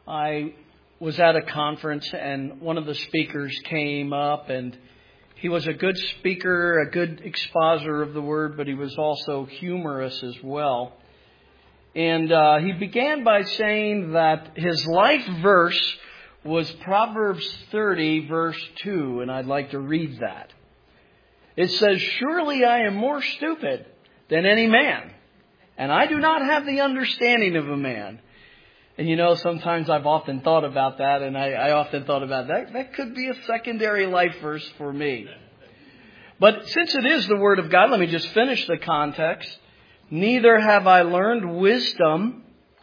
I was at a conference and one of the speakers came up, and he was a good speaker, a good expositor of the Word, but he was also humorous as well. And he began by saying that his life verse was Proverbs 30, verse 2, and I'd like to read that. It says, "Surely I am more stupid than any man, and I do not have the understanding of a man." And you know, sometimes I've often thought about that, and I often thought about that. That could be a secondary life verse for me. But since it is the Word of God, let me just finish the context. "Neither have I learned wisdom,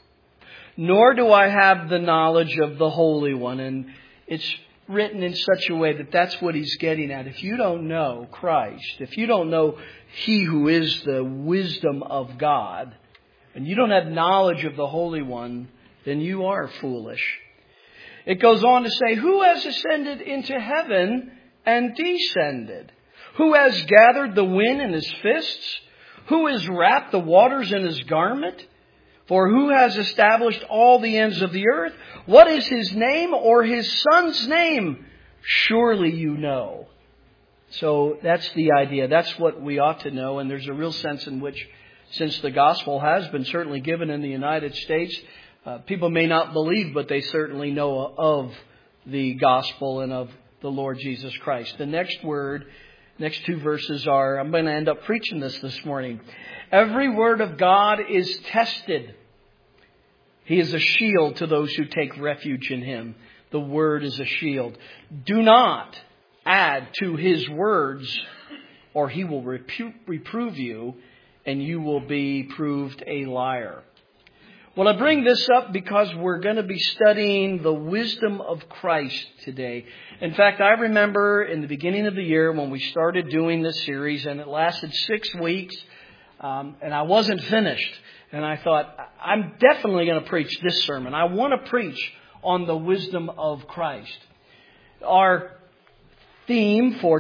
nor do I have the knowledge of the Holy One." And it's written in such a way that that's what he's getting at. If you don't know Christ, if you don't know He who is the wisdom of God, and you don't have knowledge of the Holy One, then you are foolish. It goes on to say, "Who has ascended into heaven and descended? Who has gathered the wind in his fists? Who has wrapped the waters in his garment? For who has established all the ends of the earth? What is his name or his son's name? Surely you know." So that's the idea. That's what we ought to know. And there's a real sense in which, since the gospel has been certainly given in the United States, people may not believe, but they certainly know of the gospel and of the Lord Jesus Christ. The next two verses are, I'm going to end up preaching this morning. "Every word of God is tested. He is a shield to those who take refuge in Him." The Word is a shield. "Do not add to His words, or He will reprove you, and you will be proved a liar." Well, I bring this up because we're going to be studying the wisdom of Christ today. In fact, I remember in the beginning of the year when we started doing this series, and it lasted 6 weeks, and I wasn't finished. And I thought, I'm definitely going to preach this sermon. I want to preach on the wisdom of Christ. Our theme for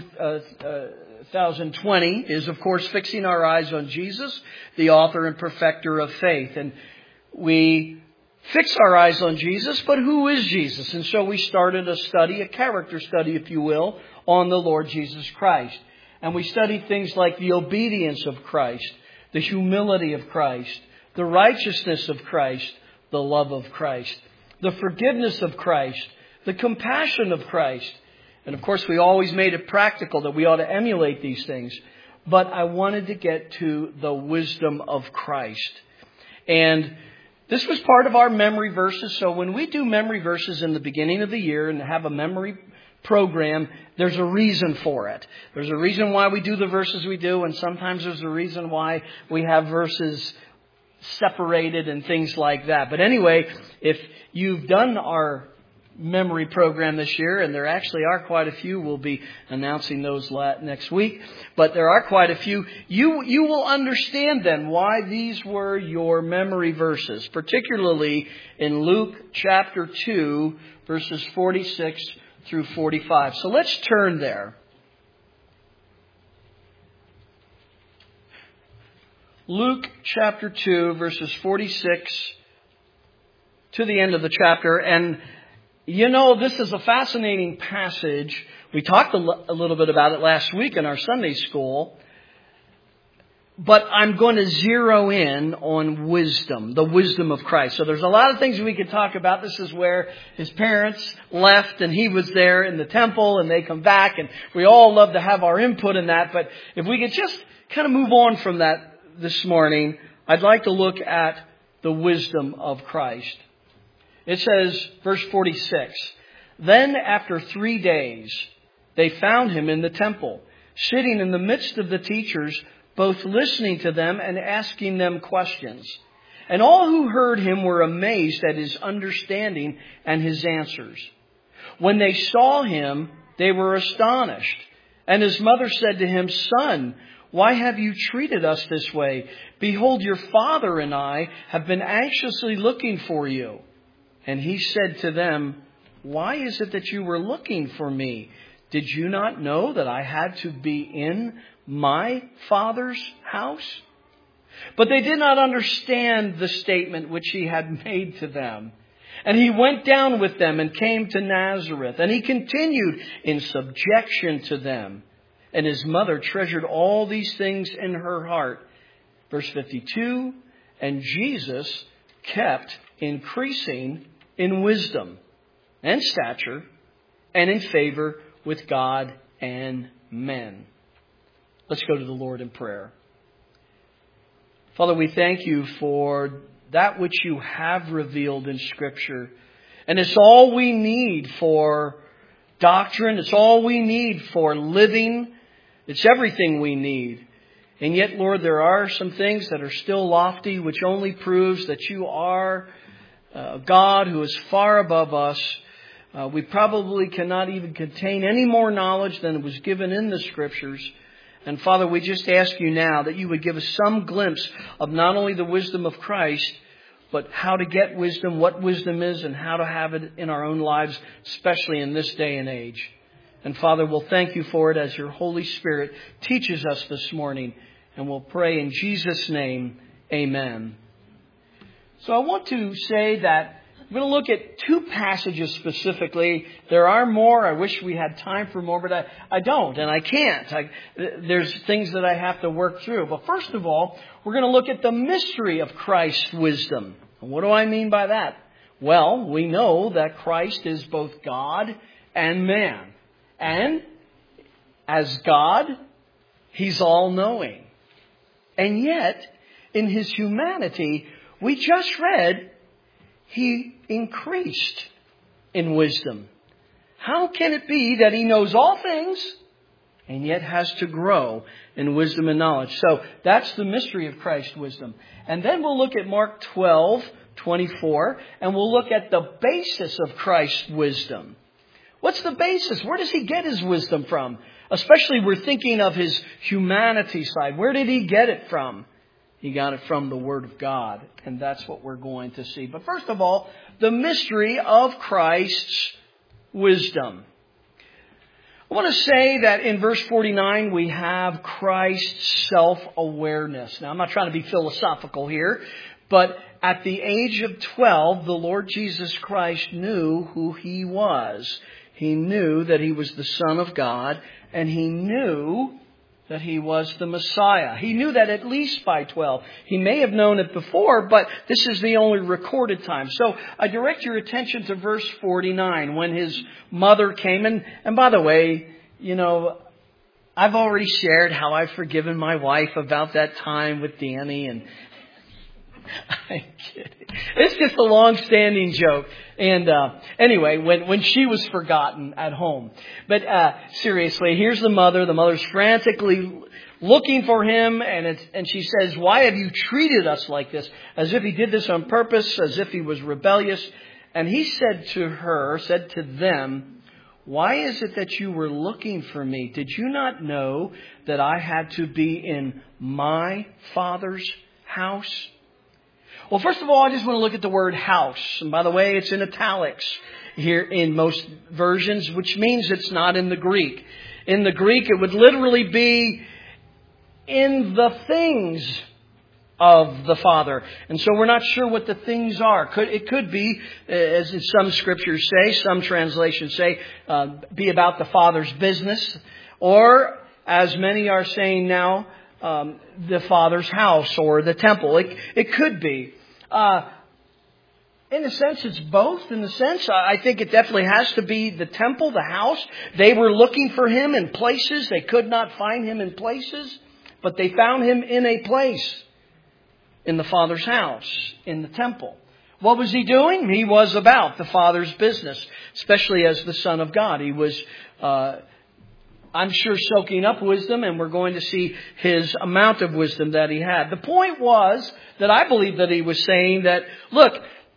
2020 is, of course, fixing our eyes on Jesus, the author and perfecter of faith. And we fix our eyes on Jesus, but who is Jesus? And so we started a study, a character study, if you will, on the Lord Jesus Christ. And we studied things like the obedience of Christ, the humility of Christ, the righteousness of Christ, the love of Christ, the forgiveness of Christ, the compassion of Christ. And of course, we always made it practical that we ought to emulate these things. But I wanted to get to the wisdom of Christ. And this was part of our memory verses. So when we do memory verses in the beginning of the year and have a memory program, there's a reason for it. There's a reason why we do the verses we do, and sometimes there's a reason why we have verses separated and things like that. But anyway, if you've done our memory program this year, and there actually are quite a few, we'll be announcing those next week, but there are quite a few, you will understand then why these were your memory verses, particularly in Luke chapter 2, verses 46 through 45. So let's turn there. Luke chapter 2, verses 46 to the end of the chapter. And you know, this is a fascinating passage. We talked a little bit about it last week in our Sunday school. But I'm going to zero in on wisdom, the wisdom of Christ. So there's a lot of things we could talk about. This is where his parents left and he was there in the temple and they come back. And we all love to have our input in that. But if we could just kind of move on from that this morning, I'd like to look at the wisdom of Christ. It says, verse 46, "Then after 3 days, they found him in the temple, sitting in the midst of the teachers, both listening to them and asking them questions. And all who heard him were amazed at his understanding and his answers. When they saw him, they were astonished. And his mother said to him, 'Son, why have you treated us this way? Behold, your father and I have been anxiously looking for you.' And he said to them, 'Why is it that you were looking for me? Did you not know that I had to be in my Father's house?' But they did not understand the statement which he had made to them. And he went down with them and came to Nazareth. And he continued in subjection to them. And his mother treasured all these things in her heart. Verse 52, and Jesus kept increasing in wisdom and stature and in favor with God and men. Let's go to the Lord in prayer. Father, we thank you for that which you have revealed in Scripture. And it's all we need for doctrine. It's all we need for living. It's everything we need. And yet, Lord, there are some things that are still lofty, which only proves that you are a God who is far above us. We probably cannot even contain any more knowledge than was given in the Scriptures. And Father, we just ask you now that you would give us some glimpse of not only the wisdom of Christ, but how to get wisdom, what wisdom is, and how to have it in our own lives, especially in this day and age. And Father, we'll thank you for it as your Holy Spirit teaches us this morning. And we'll pray in Jesus' name, amen. So I want to say that I'm going to look at two passages specifically. There are more. I wish we had time for more, but I don't, and I can't. There's things that I have to work through. But first of all, we're going to look at the mystery of Christ's wisdom. And what do I mean by that? Well, we know that Christ is both God and man. And as God, He's all-knowing. And yet, in His humanity, we just read, He increased in wisdom. How can it be that He knows all things and yet has to grow in wisdom and knowledge? So that's the mystery of Christ's wisdom. And then we'll look at Mark 12:24, and we'll look at the basis of Christ's wisdom. What's the basis? Where does He get His wisdom from? Especially we're thinking of His humanity side. Where did He get it from? He got it from the Word of God. And that's what we're going to see. But first of all, the mystery of Christ's wisdom. I want to say that in verse 49 we have Christ's self-awareness. Now I'm not trying to be philosophical here, but at the age of 12, the Lord Jesus Christ knew who He was. He knew that He was the Son of God, and He knew that He was the Messiah. He knew that at least by 12. He may have known it before, but this is the only recorded time. So I direct your attention to verse 49 when His mother came. And by the way, you know, I've already shared how I've forgiven my wife about that time with Danny, and I'm kidding. It's just a long-standing joke. And anyway, when she was forgotten at home. But seriously, here's the mother. The mother's frantically looking for Him. And she says, why have you treated us like this? As if He did this on purpose, as if He was rebellious. And He said to them, why is it that you were looking for me? Did you not know that I had to be in my Father's house? Well, first of all, I just want to look at the word house. And by the way, it's in italics here in most versions, which means it's not in the Greek. In the Greek, it would literally be in the things of the Father. And so we're not sure what the things are. It could be, as some scriptures say, some translations say, be about the Father's business. Or, as many are saying now, the Father's house or the temple. It could be. In a sense, it's both. In a sense, I think it definitely has to be the temple, the house. They were looking for Him in places. They could not find Him in places, but they found Him in a place, in the Father's house, in the temple. What was He doing? He was about the Father's business, especially as the Son of God. He was, I'm sure, soaking up wisdom, and we're going to see His amount of wisdom that He had. The point was that I believe that He was saying that, look,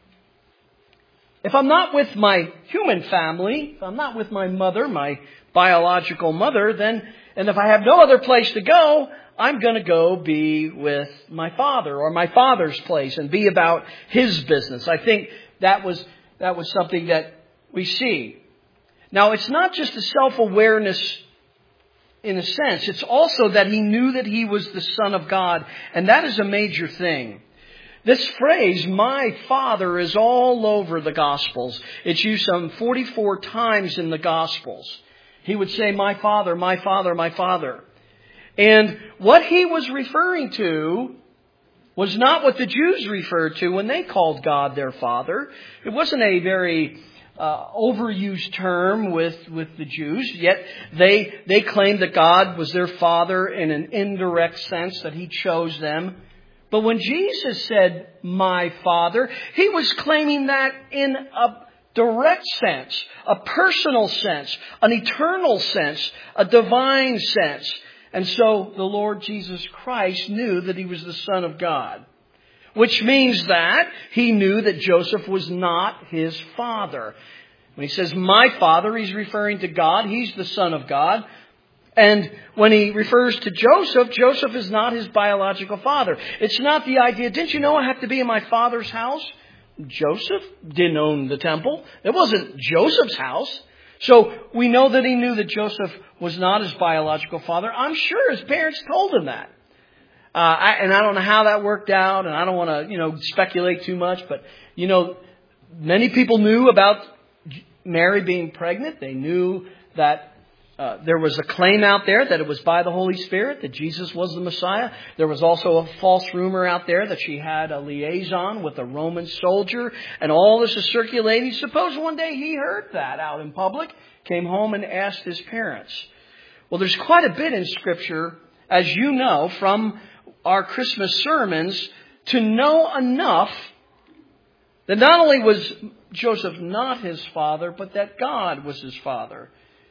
if I'm not with my human family, if I'm not with my mother, my biological mother, then, and if I have no other place to go, I'm going to go be with my Father or my Father's place and be about His business. I think that was something that we see. Now, it's not just a self-awareness in a sense. It's also that He knew that He was the Son of God. And that is a major thing. This phrase, my Father, is all over the Gospels. It's used some 44 times in the Gospels. He would say, my Father, my Father, my Father. And what he was referring to was not what the Jews referred to when they called God their Father. It wasn't a very overused term with the Jews, yet they claimed that God was their Father in an indirect sense, that He chose them. But when Jesus said, my Father, He was claiming that in a direct sense, a personal sense, an eternal sense, a divine sense. And so the Lord Jesus Christ knew that He was the Son of God. Which means that He knew that Joseph was not His father. When He says, my Father, He's referring to God. He's the Son of God. And when He refers to Joseph, Joseph is not His biological father. It's not the idea, didn't you know I have to be in my Father's house? Joseph didn't own the temple. It wasn't Joseph's house. So we know that He knew that Joseph was not His biological father. I'm sure His parents told Him that. And I don't know how that worked out, and I don't want to, speculate too much, but, many people knew about Mary being pregnant. They knew that there was a claim out there that it was by the Holy Spirit, that Jesus was the Messiah. There was also a false rumor out there that she had a liaison with a Roman soldier, and all this is circulating. Suppose one day he heard that out in public, came home and asked his parents. Well, there's quite a bit in Scripture, as you know, from our Christmas sermons, to know enough that not only was Joseph not his father, but that God was his father.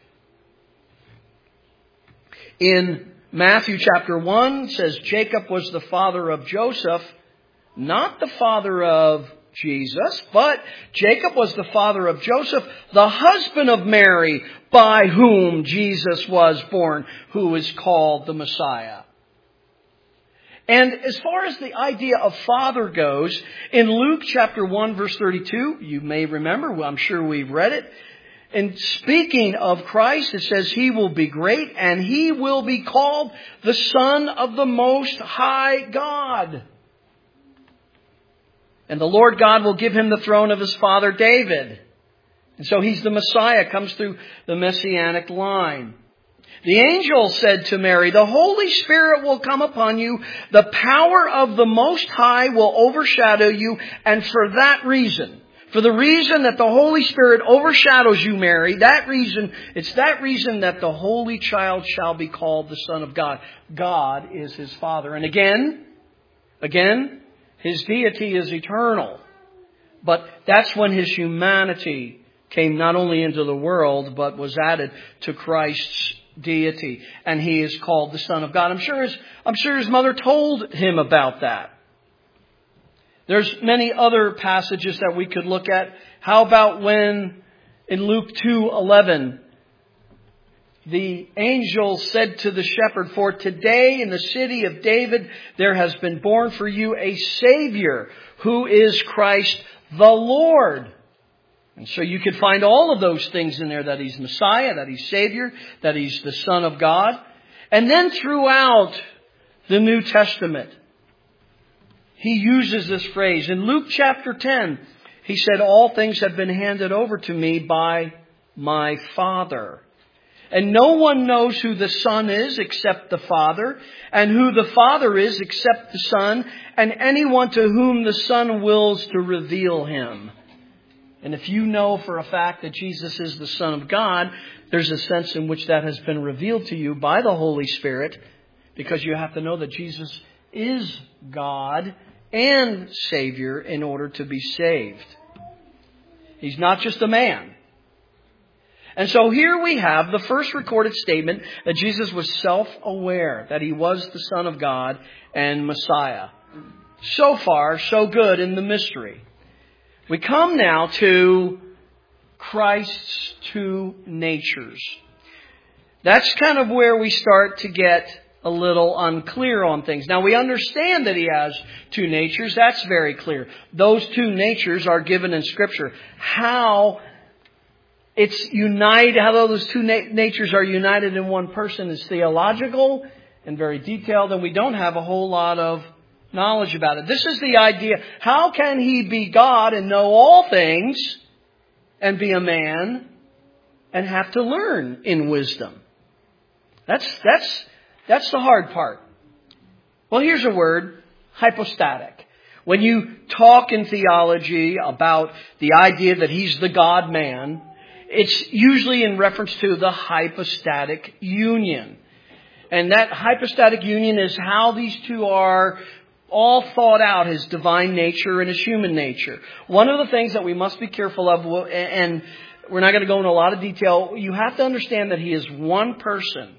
In Matthew chapter 1, it says Jacob was the father of Joseph, not the father of Jesus, but Jacob was the father of Joseph, the husband of Mary, by whom Jesus was born, who is called the Messiah. And as far as the idea of father goes, in Luke chapter 1 verse 32, you may remember, I'm sure we've read it. In speaking of Christ, it says He will be great and He will be called the Son of the Most High God. And the Lord God will give Him the throne of His father David. And so He's the Messiah, comes through the Messianic line. The angel said to Mary, the Holy Spirit will come upon you. The power of the Most High will overshadow you. And for that reason, for the reason that the Holy Spirit overshadows you, Mary, it's that reason that the Holy Child shall be called the Son of God. God is His Father. And again, His deity is eternal. But that's when His humanity came not only into the world, but was added to Christ's deity, and He is called the Son of God. I'm sure his mother told him about that. There's many other passages that we could look at. How about when in Luke 2:11 the angel said to the shepherd, for today in the city of David there has been born for you a Savior, who is Christ the Lord. And so you could find all of those things in there, that He's Messiah, that He's Savior, that He's the Son of God. And then throughout the New Testament, He uses this phrase. In Luke chapter 10, He said, all things have been handed over to me by my Father. And no one knows who the Son is except the Father, and who the Father is except the Son, and anyone to whom the Son wills to reveal Him. And if you know for a fact that Jesus is the Son of God, there's a sense in which that has been revealed to you by the Holy Spirit, because you have to know that Jesus is God and Savior in order to be saved. He's not just a man. And so here we have the first recorded statement that Jesus was self-aware, that He was the Son of God and Messiah. So far, so good in the mystery. We come now to Christ's two natures. That's kind of where we start to get a little unclear on things. Now, we understand that He has two natures. That's very clear. Those two natures are given in Scripture. How those two natures are united in one person is theological and very detailed, and we don't have a whole lot of knowledge about it. This is the idea. How can He be God and know all things and be a man and have to learn in wisdom? That's the hard part. Well, here's a word, hypostatic. When you talk in theology about the idea that He's the God-man, it's usually in reference to the hypostatic union. And that hypostatic union is how these two are all thought out, His divine nature and His human nature. One of the things that we must be careful of, and we're not going to go into a lot of detail, you have to understand that He is one person.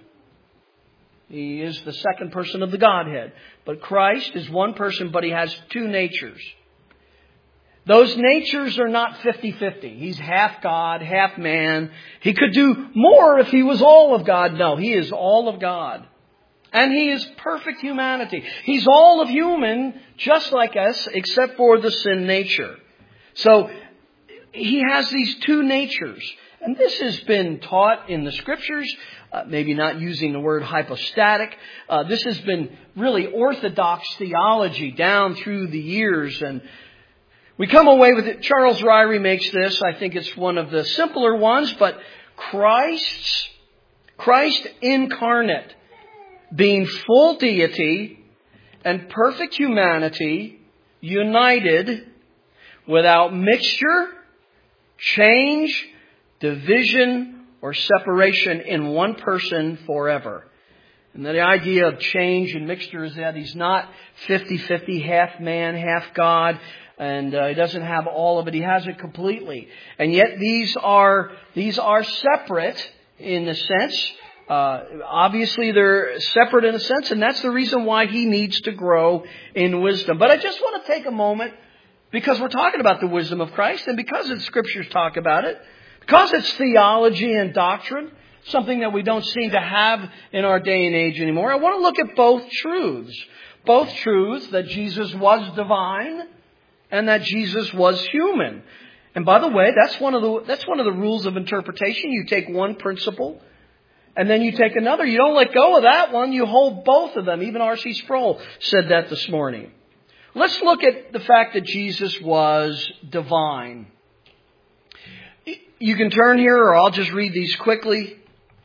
He is the second person of the Godhead. But Christ is one person, but He has two natures. Those natures are not 50-50. He's half God, half man. He could do more if He was all of God. No, He is all of God. And He is perfect humanity. He's all of human, just like us, except for the sin nature. So He has these two natures. And this has been taught in the Scriptures, maybe not using the word hypostatic. This has been really orthodox theology down through the years. And we come away with it. Charles Ryrie makes this. I think it's one of the simpler ones. But Christ incarnate, being full deity and perfect humanity, united, without mixture, change, division, or separation in one person forever. And the idea of change and mixture is that He's not 50-50, half man, half God, and He doesn't have all of it. He has it completely. And yet these are separate in a sense. Obviously they're separate in a sense, and that's the reason why He needs to grow in wisdom. But I just want to take a moment, because we're talking about the wisdom of Christ, and because the Scriptures talk about it, because it's theology and doctrine, something that we don't seem to have in our day and age anymore. I want to look at both truths. Both truths, that Jesus was divine and that Jesus was human. And by the way, that's one of the rules of interpretation. You take one principle and then you take another. You don't let go of that one. You hold both of them. Even R.C. Sproul said that this morning. Let's look at the fact that Jesus was divine. You can turn here, or I'll just read these quickly.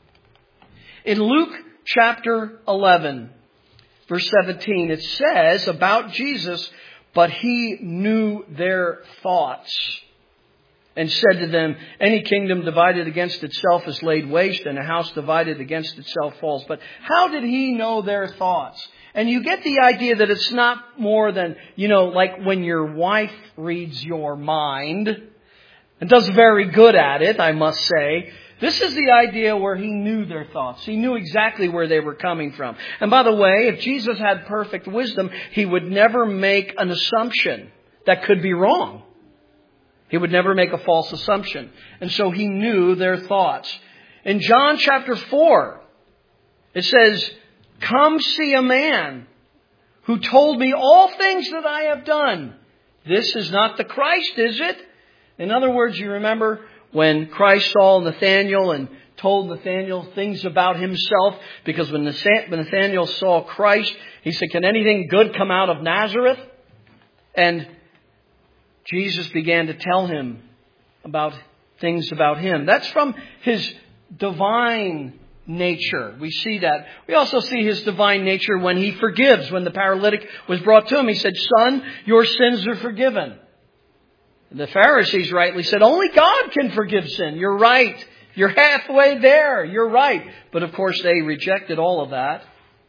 In Luke chapter 11, verse 17, it says about Jesus, but He knew their thoughts and said to them, any kingdom divided against itself is laid waste, and a house divided against itself falls. But how did He know their thoughts? And you get the idea that it's not more than, like when your wife reads your mind, and does very good at it, I must say. This is the idea where He knew their thoughts. He knew exactly where they were coming from. And by the way, if Jesus had perfect wisdom, He would never make an assumption that could be wrong. He would never make a false assumption. And so He knew their thoughts. In John chapter 4, it says, come see a man who told me all things that I have done. This is not the Christ, is it? In other words, you remember when Christ saw Nathanael and told Nathanael things about himself, because when Nathanael saw Christ, he said, can anything good come out of Nazareth? And Jesus began to tell him about things about Him. That's from His divine nature. We see that. We also see His divine nature when He forgives. When the paralytic was brought to Him, He said, son, your sins are forgiven. The Pharisees rightly said, only God can forgive sin. You're right. You're halfway there. You're right. But of course they rejected all of that.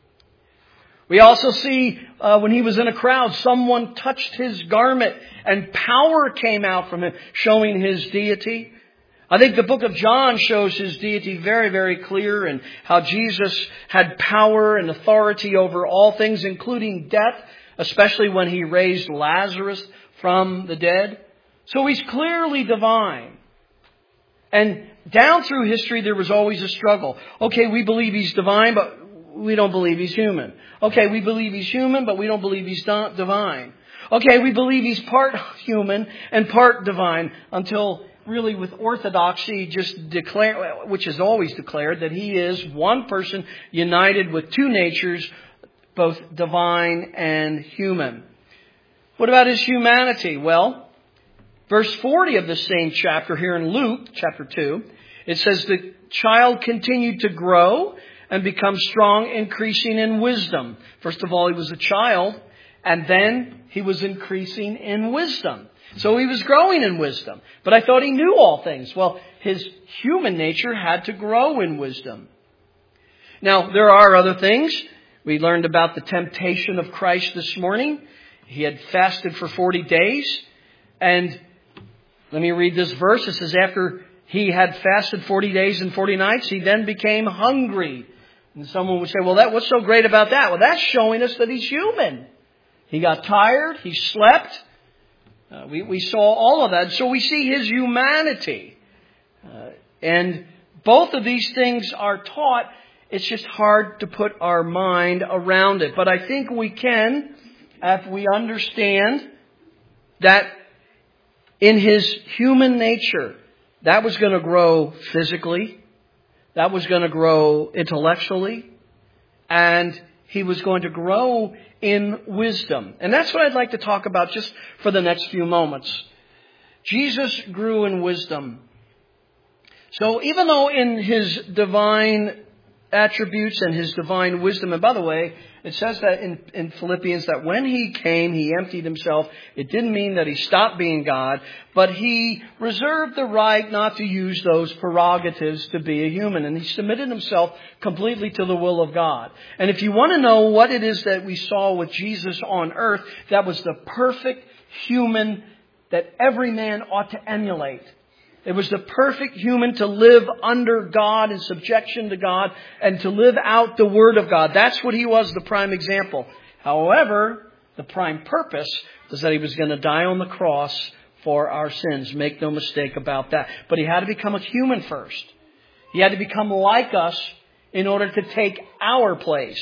We also see when He was in a crowd, someone touched His garment and power came out from Him, showing His deity. I think the book of John shows His deity very, very clear, and how Jesus had power and authority over all things, including death, especially when He raised Lazarus from the dead. So He's clearly divine. And down through history, there was always a struggle. Okay, we believe He's divine, but we don't believe He's human. Okay, we believe He's human, but we don't believe He's divine. Okay, we believe He's part human and part divine, until really with orthodoxy just declare, which is always declared, that He is one person united with two natures, both divine and human. What about his humanity? Well, verse 40 of the same chapter here in Luke, chapter 2, it says the child continued to grow and become strong, increasing in wisdom. First of all, he was a child, and then he was increasing in wisdom. So he was growing in wisdom. But I thought he knew all things. Well, his human nature had to grow in wisdom. Now, there are other things. We learned about the temptation of Christ this morning. He had fasted for 40 days. And let me read this verse. It says, after he had fasted 40 days and 40 nights, he then became hungry. And someone would say, well, what's so great about that? Well, that's showing us that he's human. He got tired. He slept. We saw all of that. So we see his humanity. And both of these things are taught. It's just hard to put our mind around it. But I think we can, if we understand that in his human nature, that was going to grow physically, that was going to grow intellectually, and he was going to grow in wisdom. And that's what I'd like to talk about just for the next few moments. Jesus grew in wisdom. So even though in his divine attributes and his divine wisdom, and by the way, it says that in Philippians that when he came, he emptied himself. It didn't mean that he stopped being God, but he reserved the right not to use those prerogatives to be a human. And he submitted himself completely to the will of God. And if you want to know what it is that we saw with Jesus on earth, that was the perfect human that every man ought to emulate. It was the perfect human to live under God in subjection to God and to live out the Word of God. That's what he was, the prime example. However, the prime purpose was that he was going to die on the cross for our sins. Make no mistake about that. But he had to become a human first. He had to become like us in order to take our place.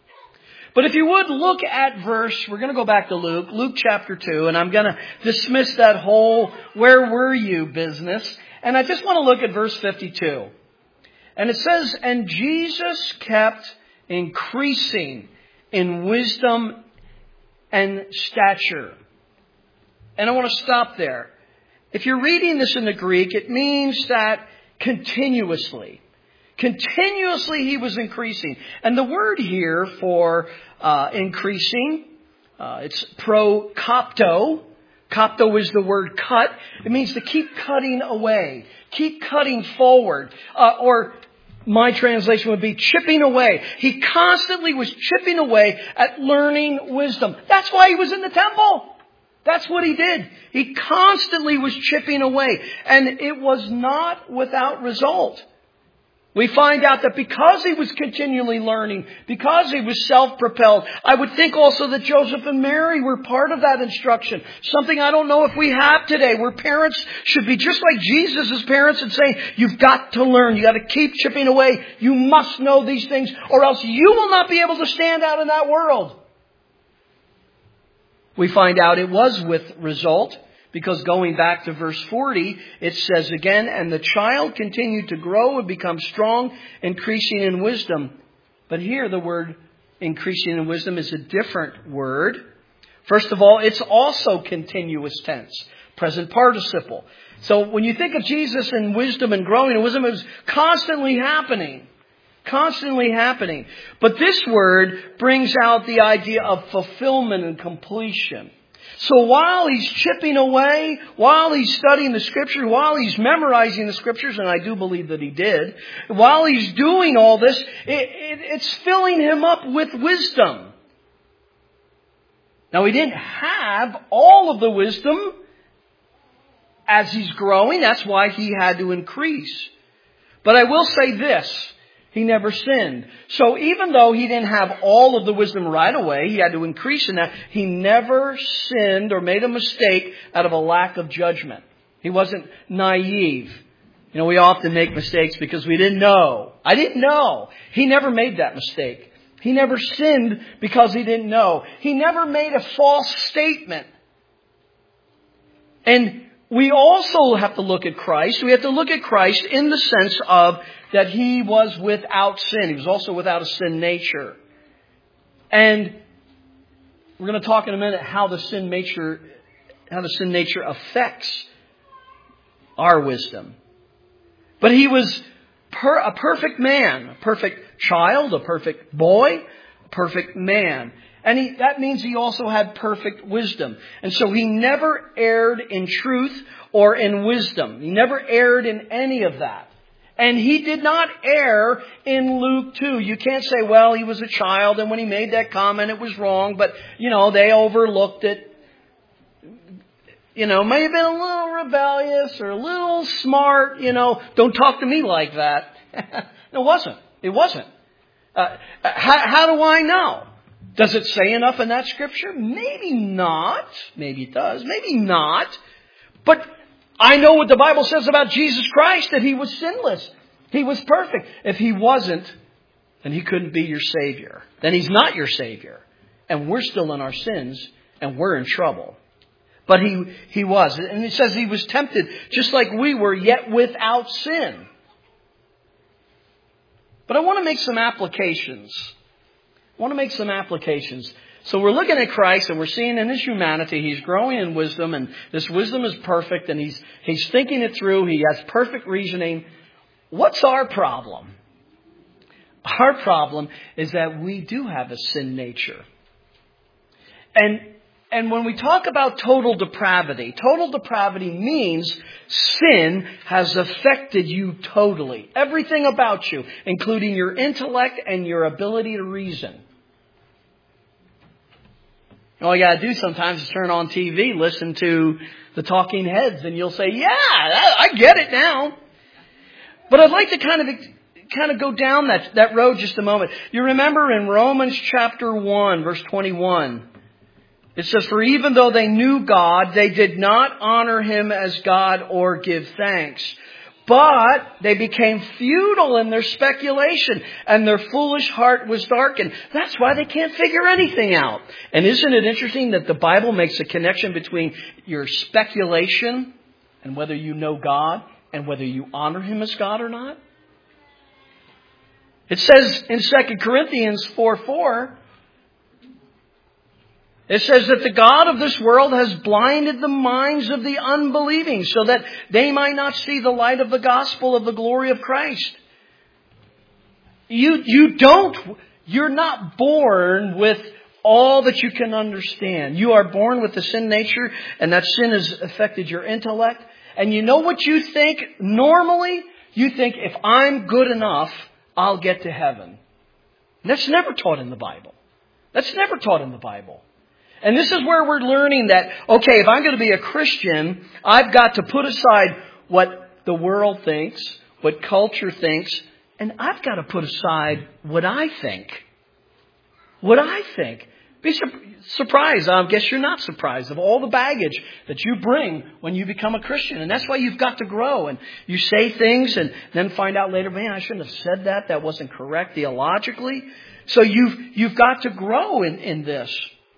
But if you would look at we're going to go back to Luke chapter 2, and I'm going to dismiss that whole where were you business. And I just want to look at verse 52. And it says, and Jesus kept increasing in wisdom and stature. And I want to stop there. If you're reading this in the Greek, it means that continuously. Continuously he was increasing. And the word here for increasing, it's pro-kopto. Kopto is the word cut. It means to keep cutting away. Keep cutting forward. Or my translation would be chipping away. He constantly was chipping away at learning wisdom. That's why he was in the temple. That's what he did. He constantly was chipping away. And it was not without result. We find out that because he was continually learning, because he was self-propelled, I would think also that Joseph and Mary were part of that instruction. Something I don't know if we have today, where parents should be just like Jesus' parents and saying, you've got to learn, you got to keep chipping away, you must know these things, or else you will not be able to stand out in that world. We find out it was with result. Because going back to verse 40, it says again, and the child continued to grow and become strong, increasing in wisdom. But here the word increasing in wisdom is a different word. First of all, it's also continuous tense, present participle. So when you think of Jesus in wisdom and growing in wisdom, it was constantly happening. Constantly happening. But this word brings out the idea of fulfillment and completion. So while he's chipping away, while he's studying the Scripture, while he's memorizing the Scriptures, and I do believe that he did, while he's doing all this, it's filling him up with wisdom. Now he didn't have all of the wisdom as he's growing. That's why he had to increase. But I will say this. He never sinned. So even though he didn't have all of the wisdom right away, he had to increase in that. He never sinned or made a mistake out of a lack of judgment. He wasn't naive. You know, we often make mistakes because we didn't know. I didn't know. He never made that mistake. He never sinned because he didn't know. He never made a false statement. And we also have to look at Christ. We have to look at Christ in the sense of that he was without sin. He was also without a sin nature. And we're going to talk in a minute how the sin nature affects our wisdom. But he was a perfect man, a perfect child, a perfect boy, a perfect man. And that means he also had perfect wisdom. And so he never erred in truth or in wisdom. He never erred in any of that. And he did not err in Luke 2. You can't say, well, he was a child and when he made that comment it was wrong, but, they overlooked it. May have been a little rebellious or a little smart, don't talk to me like that. It wasn't. It wasn't. How do I know? Does it say enough in that scripture? Maybe not. Maybe it does. Maybe not. But I know what the Bible says about Jesus Christ, that he was sinless. He was perfect. If he wasn't, then he couldn't be your Savior. Then he's not your Savior. And we're still in our sins and we're in trouble. But he was. And it says he was tempted just like we were, yet without sin. But I want to make some applications. So we're looking at Christ and we're seeing in his humanity, he's growing in wisdom and this wisdom is perfect and he's thinking it through. He has perfect reasoning. What's our problem? Our problem is that we do have a sin nature. And when we talk about total depravity means sin has affected you totally. Everything about you, including your intellect and your ability to reason. All you got to do sometimes is turn on TV, listen to the talking heads, and you'll say, yeah, I get it now. But I'd like to kind of go down that road just a moment. You remember in Romans chapter 1, verse 21, it says, for even though they knew God, they did not honor him as God or give thanks. But they became futile in their speculation, and their foolish heart was darkened. That's why they can't figure anything out. And isn't it interesting that the Bible makes a connection between your speculation and whether you know God and whether you honor him as God or not? It says in 2 Corinthians 4:4, it says that the God of this world has blinded the minds of the unbelieving so that they might not see the light of the gospel of the glory of Christ. You're not born with all that you can understand. You are born with the sin nature, and that sin has affected your intellect. And you know what you think normally? You think, if I'm good enough, I'll get to heaven. That's never taught in the Bible. And this is where we're learning that, okay, if I'm going to be a Christian, I've got to put aside what the world thinks, what culture thinks, and I've got to put aside what I think. Be surprised. I guess you're not surprised of all the baggage that you bring when you become a Christian. And that's why you've got to grow. And you say things and then find out later, man, I shouldn't have said that. That wasn't correct theologically. So you've got to grow in this.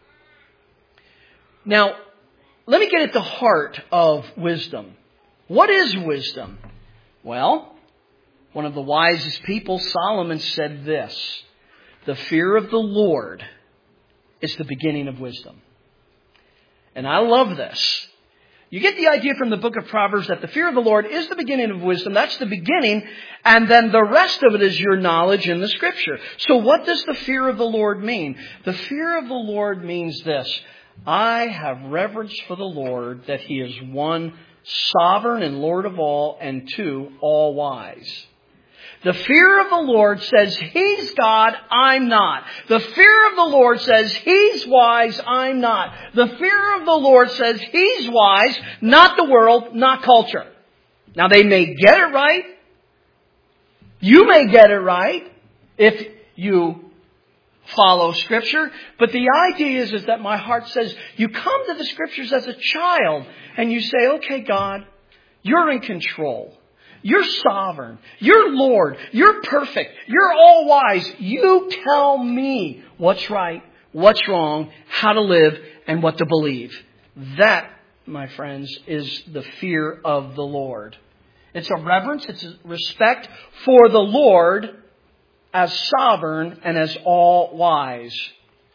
Now, let me get at the heart of wisdom. What is wisdom? Well, one of the wisest people, Solomon, said this: the fear of the Lord is the beginning of wisdom. And I love this. You get the idea from the book of Proverbs that the fear of the Lord is the beginning of wisdom. That's the beginning. And then the rest of it is your knowledge in the Scripture. So what does the fear of the Lord mean? The fear of the Lord means this: I have reverence for the Lord, that he is one, sovereign and Lord of all, and two, all wise. The fear of the Lord says he's God, I'm not. The fear of the Lord says he's wise, I'm not. The fear of the Lord says he's wise, not the world, not culture. Now they may get it right. You may get it right if you follow Scripture. But the idea is that my heart says, you come to the Scriptures as a child and you say, okay, God, you're in control. You're sovereign. You're Lord. You're perfect. You're all wise. You tell me what's right, what's wrong, how to live, and what to believe. That, my friends, is the fear of the Lord. It's a reverence. It's a respect for the Lord as sovereign and as all wise.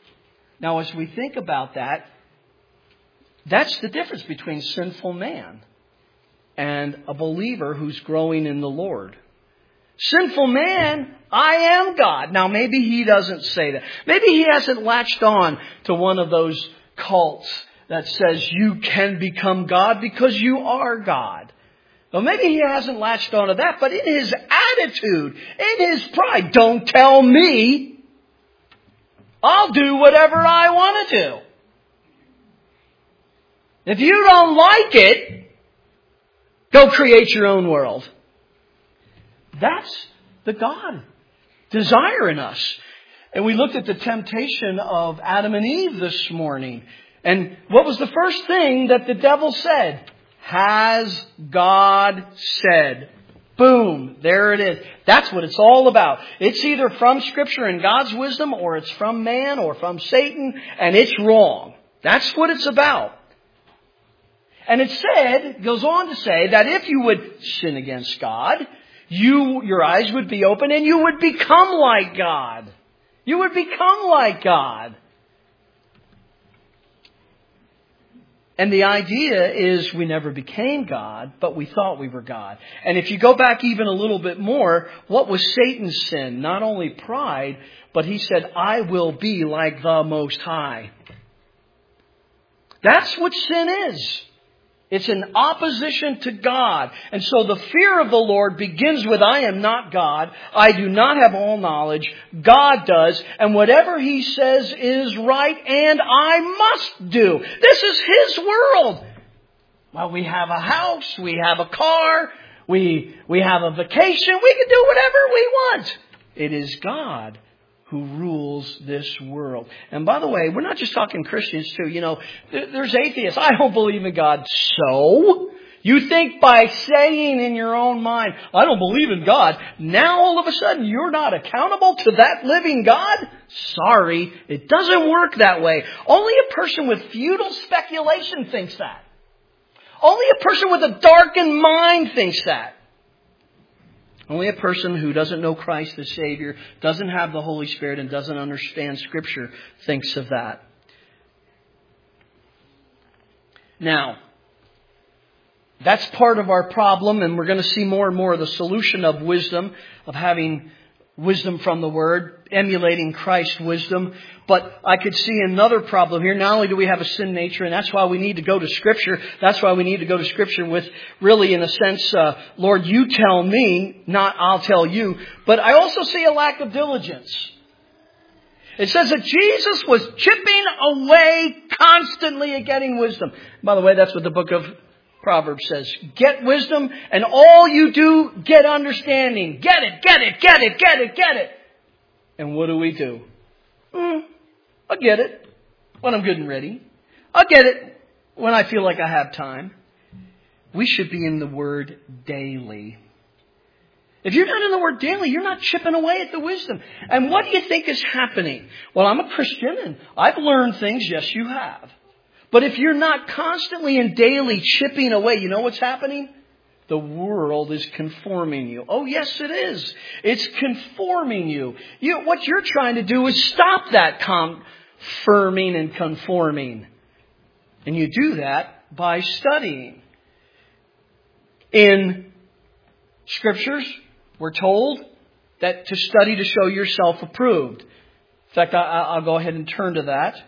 Now, as we think about that, that's the difference between sinful man and a believer who's growing in the Lord. Sinful man, I am God. Now, maybe he doesn't say that. Maybe he hasn't latched on to one of those cults that says you can become God because you are God. Well, maybe he hasn't latched on to that, but in his attitude, in his pride, don't tell me. I'll do whatever I want to do. If you don't like it, go create your own world. That's the God desire in us. And we looked at the temptation of Adam and Eve this morning. And what was the first thing that the devil said? Has God said? Boom, there it is. That's what it's all about. It's either from Scripture and God's wisdom, or it's from man or from Satan, and it's wrong. That's what it's about. And it goes on to say that if you would sin against God, your eyes would be open and you would become like God. You would become like God. And the idea is we never became God, but we thought we were God. And if you go back even a little bit more, what was Satan's sin? Not only pride, but he said, I will be like the Most High. That's what sin is. It's an opposition to God. And so the fear of the Lord begins with, I am not God. I do not have all knowledge. God does. And whatever He says is right and I must do. This is His world. Well, we have a house. We have a car. We have a vacation. We can do whatever we want. It is God who rules this world. And by the way, we're not just talking Christians too. You know, there's atheists. I don't believe in God. So, you think by saying in your own mind, I don't believe in God, now all of a sudden you're not accountable to that living God? Sorry, it doesn't work that way. Only a person with futile speculation thinks that. Only a person with a darkened mind thinks that. Only a person who doesn't know Christ as Savior, doesn't have the Holy Spirit, and doesn't understand Scripture thinks of that. Now, that's part of our problem, and we're going to see more and more of the solution of wisdom, of having wisdom from the Word, emulating Christ's wisdom. But I could see another problem here. Not only do we have a sin nature, and that's why we need to go to Scripture. That's why we need to go to Scripture with, really, in a sense, Lord, you tell me, not I'll tell you. But I also see a lack of diligence. It says that Jesus was chipping away constantly at getting wisdom. By the way, that's what the book of Proverbs says. Get wisdom, and all you do, get understanding. Get it, get it, get it, get it, get it. And what do? I'll get it when I'm good and ready. I'll get it when I feel like I have time. We should be in the Word daily. If you're not in the Word daily, you're not chipping away at the wisdom. And what do you think is happening? Well, I'm a Christian and I've learned things. Yes, you have. But if you're not constantly and daily chipping away, you know what's happening? The world is conforming you. Oh, yes, it is. It's conforming you. What you're trying to do is stop that confirming and conforming. And you do that by studying. In Scriptures, we're told that to study to show yourself approved. In fact, I'll go ahead and turn to that.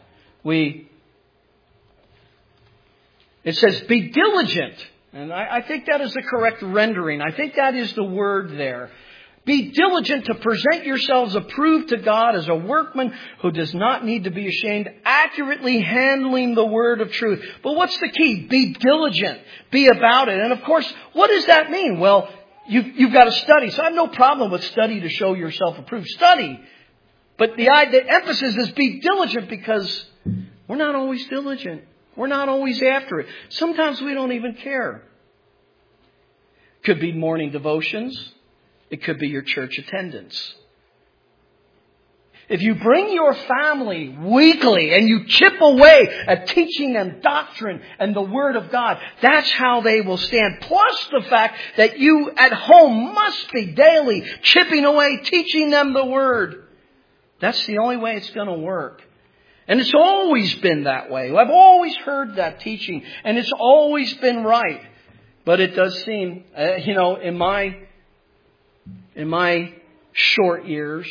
It says, be diligent. And I think that is the correct rendering. I think that is the word there. Be diligent to present yourselves approved to God as a workman who does not need to be ashamed, accurately handling the word of truth. But what's the key? Be diligent. Be about it. And of course, what does that mean? Well, you've got to study. So I have no problem with study to show yourself approved. Study. But the emphasis is be diligent, because we're not always diligent. We're not always after it. Sometimes we don't even care. Could be morning devotions. It could be your church attendance. If you bring your family weekly and you chip away at teaching them doctrine and the Word of God, that's how they will stand. Plus the fact that you at home must be daily chipping away, teaching them the Word. That's the only way it's going to work. And it's always been that way. I've always heard that teaching, and it's always been right. But it does seem, in my short years,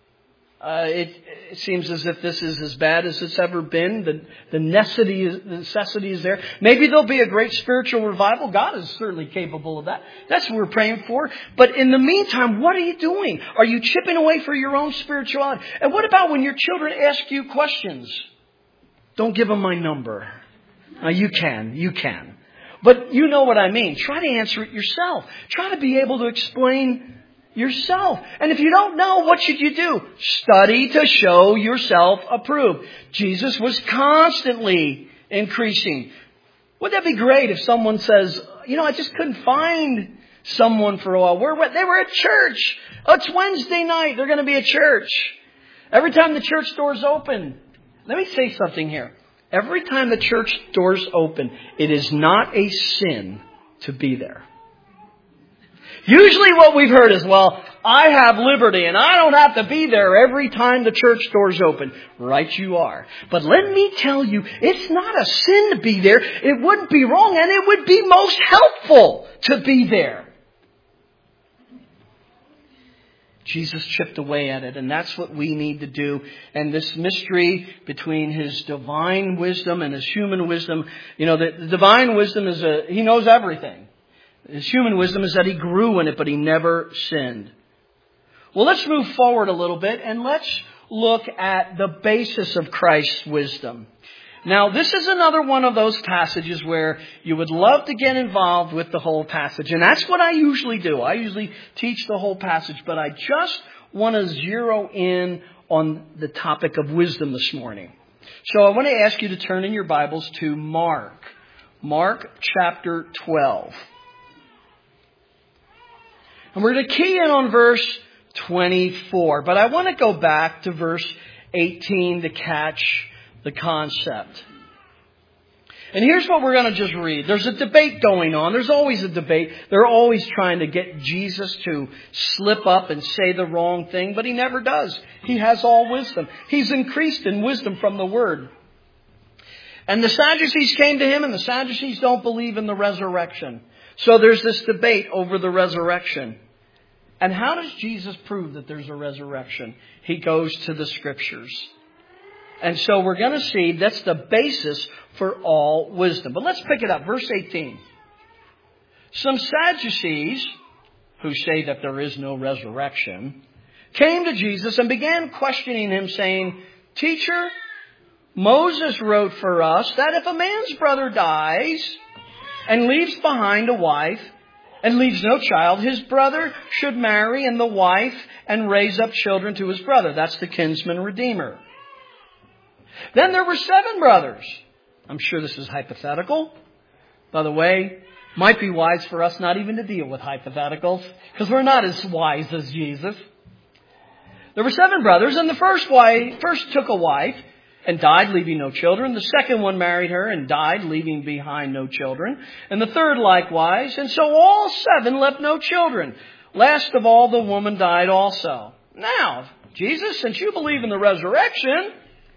it seems as if this is as bad as it's ever been. The necessity is there. Maybe there'll be a great spiritual revival. God is certainly capable of that. That's what we're praying for. But in the meantime, what are you doing? Are you chipping away for your own spirituality? And what about when your children ask you questions? Don't give them my number. Now, you can. But you know what I mean. Try to answer it yourself. Try to be able to explain yourself. And if you don't know, what should you do? Study to show yourself approved. Jesus was constantly increasing. Wouldn't that be great if someone says, I just couldn't find someone for a while. They were at church. Oh, it's Wednesday night. They're going to be at church. Every time the church doors open. Let me say something here. Every time the church doors open, it is not a sin to be there. Usually what we've heard is, well, I have liberty and I don't have to be there every time the church doors open. Right you are. But let me tell you, it's not a sin to be there. It wouldn't be wrong, and it would be most helpful to be there. Jesus chipped away at it, and that's what we need to do. And this mystery between His divine wisdom and His human wisdom, the divine wisdom is He knows everything. His human wisdom is that He grew in it, but He never sinned. Well, let's move forward a little bit, and let's look at the basis of Christ's wisdom. Now, this is another one of those passages where you would love to get involved with the whole passage. And that's what I usually do. I usually teach the whole passage, but I just want to zero in on the topic of wisdom this morning. So I want to ask you to turn in your Bibles to Mark. Mark chapter 12. And we're going to key in on verse 24. But I want to go back to verse 18 to catch the concept. And here's what we're going to just read. There's a debate going on. There's always a debate. They're always trying to get Jesus to slip up and say the wrong thing, but He never does. He has all wisdom. He's increased in wisdom from the Word. And the Sadducees came to Him, and the Sadducees don't believe in the resurrection. So there's this debate over the resurrection. And how does Jesus prove that there's a resurrection? He goes to the Scriptures. And so we're going to see that's the basis for all wisdom. But let's pick it up. Verse 18. Some Sadducees, who say that there is no resurrection, came to Jesus and began questioning Him, saying, Teacher, Moses wrote for us that if a man's brother dies and leaves behind a wife and leaves no child, his brother should marry and the wife and raise up children to his brother. That's the kinsman redeemer. Then there were 7 brothers. I'm sure this is hypothetical. By the way, might be wise for us not even to deal with hypotheticals, because we're not as wise as Jesus. There were 7 brothers, and the first took a wife and died, leaving no children. The second one married her and died, leaving behind no children. And the third likewise. And so all 7 left no children. Last of all, the woman died also. Now, Jesus, since you believe in the resurrection,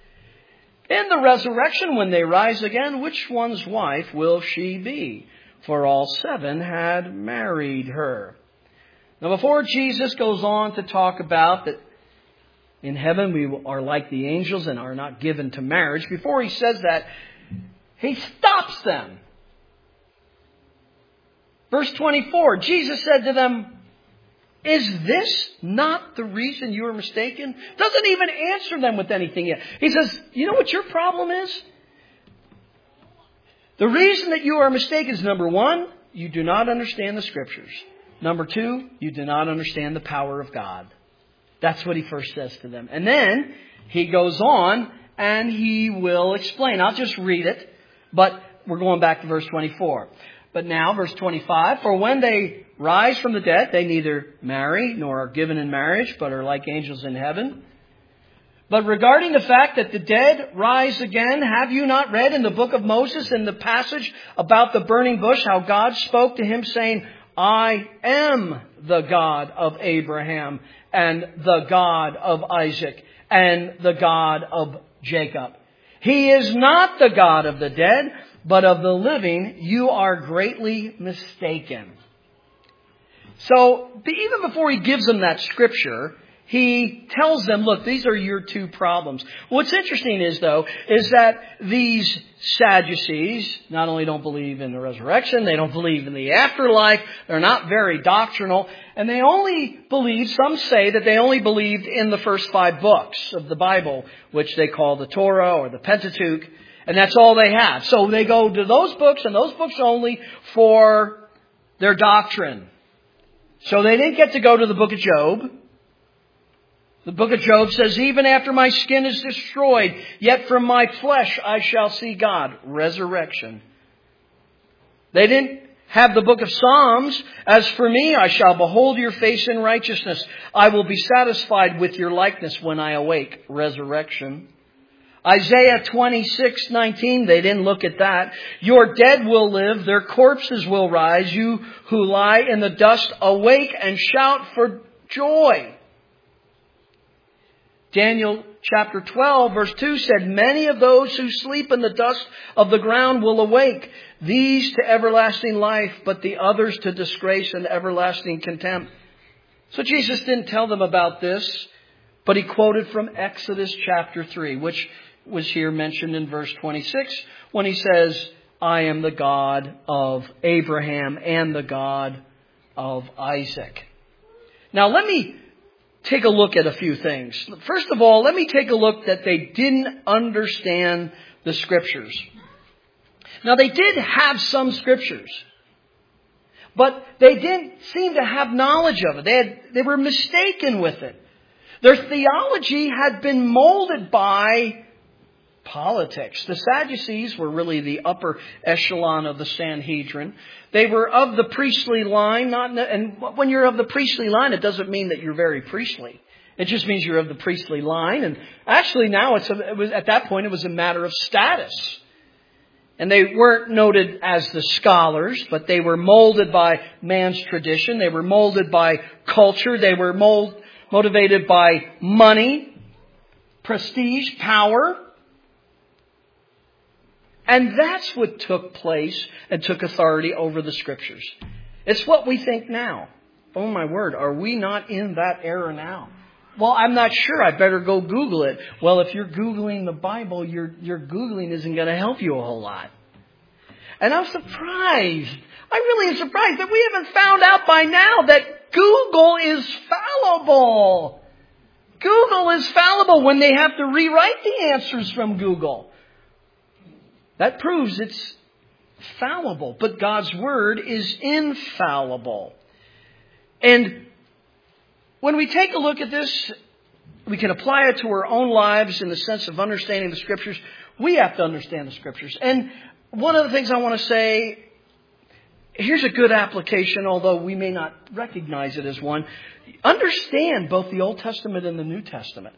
when they rise again, which one's wife will she be? For all 7 had married her. Now, before Jesus goes on to talk about that in heaven we are like the angels and are not given to marriage, before He says that, He stops them. Verse 24, Jesus said to them, Is this not the reason you are mistaken? Doesn't even answer them with anything yet. He says, you know what your problem is? The reason that you are mistaken is, number 1, you do not understand the Scriptures. Number 2, you do not understand the power of God. That's what He first says to them. And then He goes on and He will explain. I'll just read it, but we're going back to verse 24. But now, verse 25, for when they rise from the dead, they neither marry nor are given in marriage, but are like angels in heaven. But regarding the fact that the dead rise again, have you not read in the book of Moses, in the passage about the burning bush, how God spoke to him saying, I am the God of Abraham and the God of Isaac and the God of Jacob. He is not the God of the dead, but of the living. You are greatly mistaken. So, even before he gives them that scripture, he tells them, look, these are your two problems. What's interesting is that these Sadducees not only don't believe in the resurrection, they don't believe in the afterlife, they're not very doctrinal, and they only believe, some say that they only believed in the first 5 books of the Bible, which they call the Torah or the Pentateuch, and that's all they have. So they go to those books and those books only for their doctrine. So they didn't get to go to the book of Job. The book of Job says, even after my skin is destroyed, yet from my flesh I shall see God. Resurrection. They didn't have the book of Psalms. As for me, I shall behold your face in righteousness. I will be satisfied with your likeness when I awake. Resurrection. Isaiah 26:19, they didn't look at that. Your dead will live, their corpses will rise. You who lie in the dust, awake and shout for joy. Daniel chapter 12 verse 2 said, many of those who sleep in the dust of the ground will awake, these to everlasting life, but the others to disgrace and everlasting contempt. So Jesus didn't tell them about this, but he quoted from Exodus chapter 3, which was here mentioned in verse 26, when he says, I am the God of Abraham and the God of Isaac. Now let me take a look at a few things. First of all, let me take a look that they didn't understand the Scriptures. Now they did have some Scriptures, but they didn't seem to have knowledge of it. They were mistaken with it. Their theology had been molded by politics. The Sadducees were really the upper echelon of the Sanhedrin. They were of the priestly line, and when you're of the priestly line, it doesn't mean that you're very priestly. It just means you're of the priestly line. And actually now at that point it was a matter of status. And they weren't noted as the scholars, but they were molded by man's tradition. They were molded by culture. They were motivated by money, prestige, power. And that's what took place and took authority over the Scriptures. It's what we think now. Oh my word, are we not in that era now? Well, I'm not sure. I better go Google it. Well, if you're Googling the Bible, your Googling isn't going to help you a whole lot. And I'm surprised. I really am surprised that we haven't found out by now that Google is fallible. Google is fallible when they have to rewrite the answers from Google. That proves it's fallible. But God's Word is infallible. And when we take a look at this, we can apply it to our own lives in the sense of understanding the Scriptures. We have to understand the Scriptures. And one of the things I want to say, here's a good application, although we may not recognize it as one. Understand both the Old Testament and the New Testament.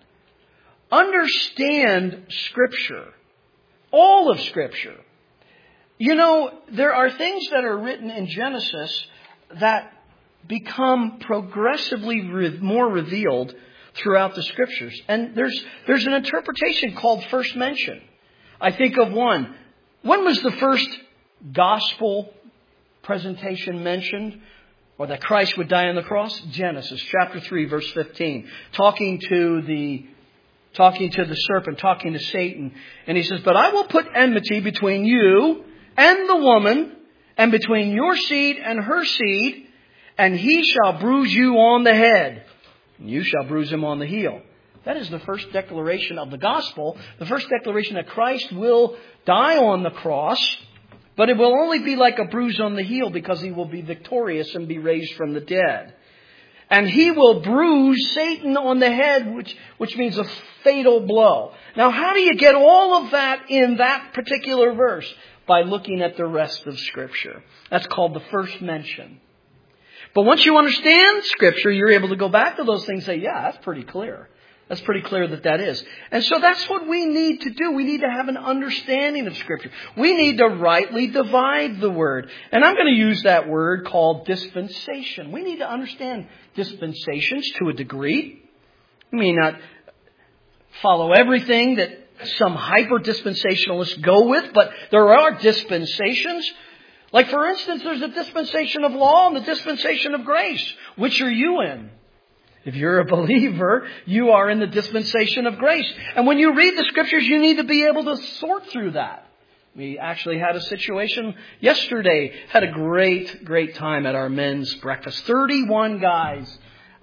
Understand Scripture. All of Scripture. You know, there are things that are written in Genesis that become progressively more revealed throughout the Scriptures. And there's an interpretation called first mention. I think of one. When was the first gospel presentation mentioned? Or that Christ would die on the cross? Genesis chapter 3 verse 15. Talking to the serpent, talking to Satan. And he says, but I will put enmity between you and the woman, and between your seed and her seed, and he shall bruise you on the head, and you shall bruise him on the heel. That is the first declaration of the gospel, the first declaration that Christ will die on the cross, but it will only be like a bruise on the heel because he will be victorious and be raised from the dead. And he will bruise Satan on the head, which means a fatal blow. Now, how do you get all of that in that particular verse? By looking at the rest of Scripture. That's called the first mention. But once you understand Scripture, you're able to go back to those things and say, yeah, that's pretty clear. That's pretty clear that is. And so that's what we need to do. We need to have an understanding of Scripture. We need to rightly divide the Word. And I'm going to use that word called dispensation. We need to understand dispensations to a degree. We may not follow everything that some hyper-dispensationalists go with, but there are dispensations. Like, for instance, there's a dispensation of law and the dispensation of grace. Which are you in? If you're a believer, you are in the dispensation of grace. And when you read the Scriptures, you need to be able to sort through that. We actually had a situation yesterday, had a great time at our men's breakfast. 31 guys.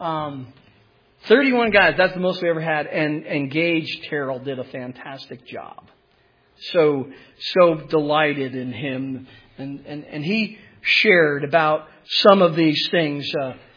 31 guys, that's the most we ever had. And Gage Terrell did a fantastic job. So delighted in him. And he shared about some of these things.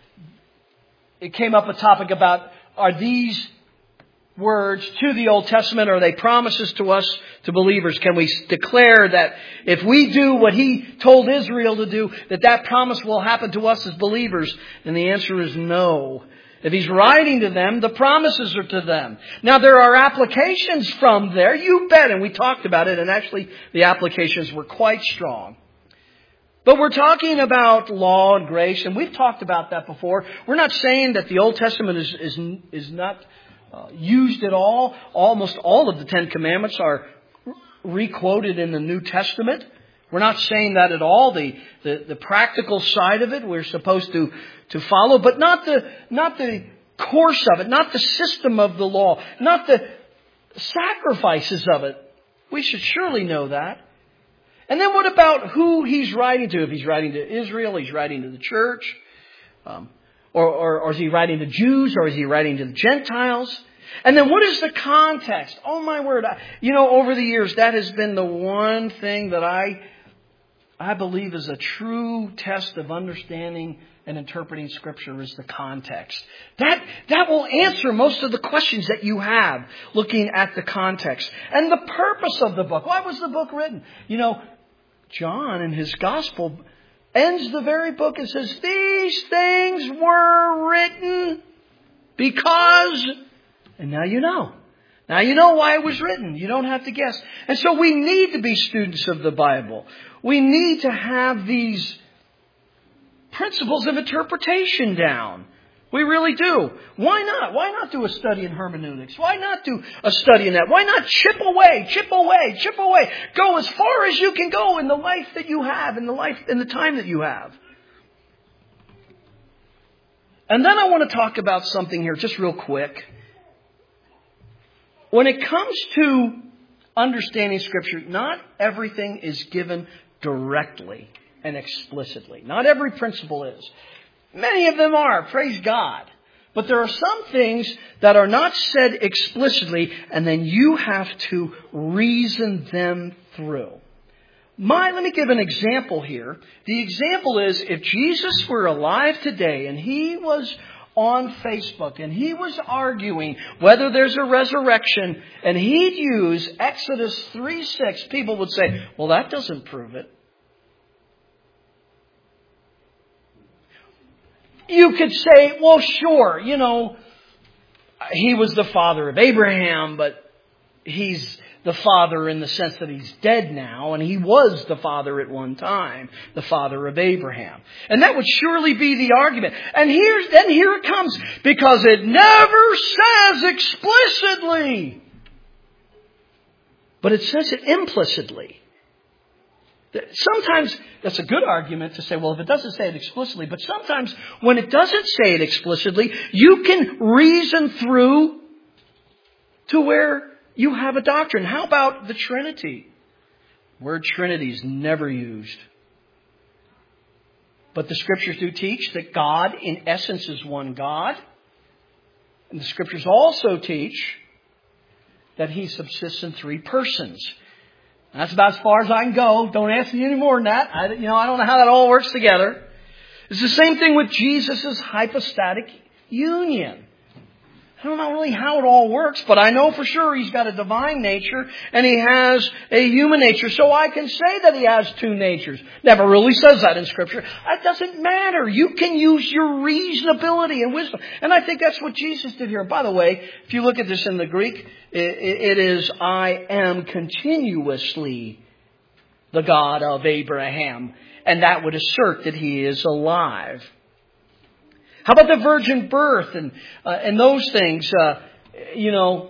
It came up a topic about, are these words to the Old Testament, are they promises to us, to believers? Can we declare that if we do what He told Israel to do, that promise will happen to us as believers? And the answer is no. If He's writing to them, the promises are to them. Now, there are applications from there, you bet, and we talked about it, and actually the applications were quite strong. But we're talking about law and grace, and we've talked about that before. We're not saying that the Old Testament is not used at all. Almost all of the Ten Commandments are re-quoted in the New Testament. We're not saying that at all. The practical side of it we're supposed to follow, but not the course of it, not the system of the law, not the sacrifices of it. We should surely know that. And then what about who He's writing to? If He's writing to Israel, He's writing to the church, or is He writing to Jews, or is He writing to the Gentiles? And then what is the context? Oh my word. Over the years, that has been the one thing that I believe is a true test of understanding and interpreting Scripture is the context. That will answer most of the questions that you have looking at the context. And the purpose of the book. Why was the book written? John in his Gospel ends the very book and says, these things were written because... And now you know. Now you know why it was written. You don't have to guess. And so we need to be students of the Bible. We need to have these principles of interpretation down. We really do. Why not? Why not do a study in hermeneutics? Why not do a study in that? Why not chip away? Go as far as you can go in the life that you have, in the time that you have. And then I want to talk about something here just real quick. When it comes to understanding Scripture, not everything is given directly and explicitly. Not every principle is. Many of them are, praise God. But there are some things that are not said explicitly, and then you have to reason them through. Let me give an example here. The example is, if Jesus were alive today and He was on Facebook and He was arguing whether there's a resurrection, and He'd use Exodus 3:6, people would say, well, that doesn't prove it. You could say, well, sure, He was the father of Abraham, but He's the father in the sense that He's dead now, and He was the father at one time, the father of Abraham. And that would surely be the argument. And here it comes, because it never says explicitly, but it says it implicitly. Sometimes that's a good argument to say, well, if it doesn't say it explicitly, but sometimes when it doesn't say it explicitly, you can reason through to where you have a doctrine. How about the Trinity? The word Trinity is never used. But the Scriptures do teach that God in essence is one God. And the Scriptures also teach that He subsists in three persons. That's about as far as I can go. Don't ask me any more than that. I don't know how that all works together. It's the same thing with Jesus' hypostatic union. I don't know really how it all works, but I know for sure He's got a divine nature and He has a human nature. So I can say that He has two natures. Never really says that in Scripture. That doesn't matter. You can use your reasonability and wisdom. And I think that's what Jesus did here. By the way, if you look at this in the Greek, it is, I am continuously the God of Abraham. And that would assert that He is alive. How about the virgin birth and those things?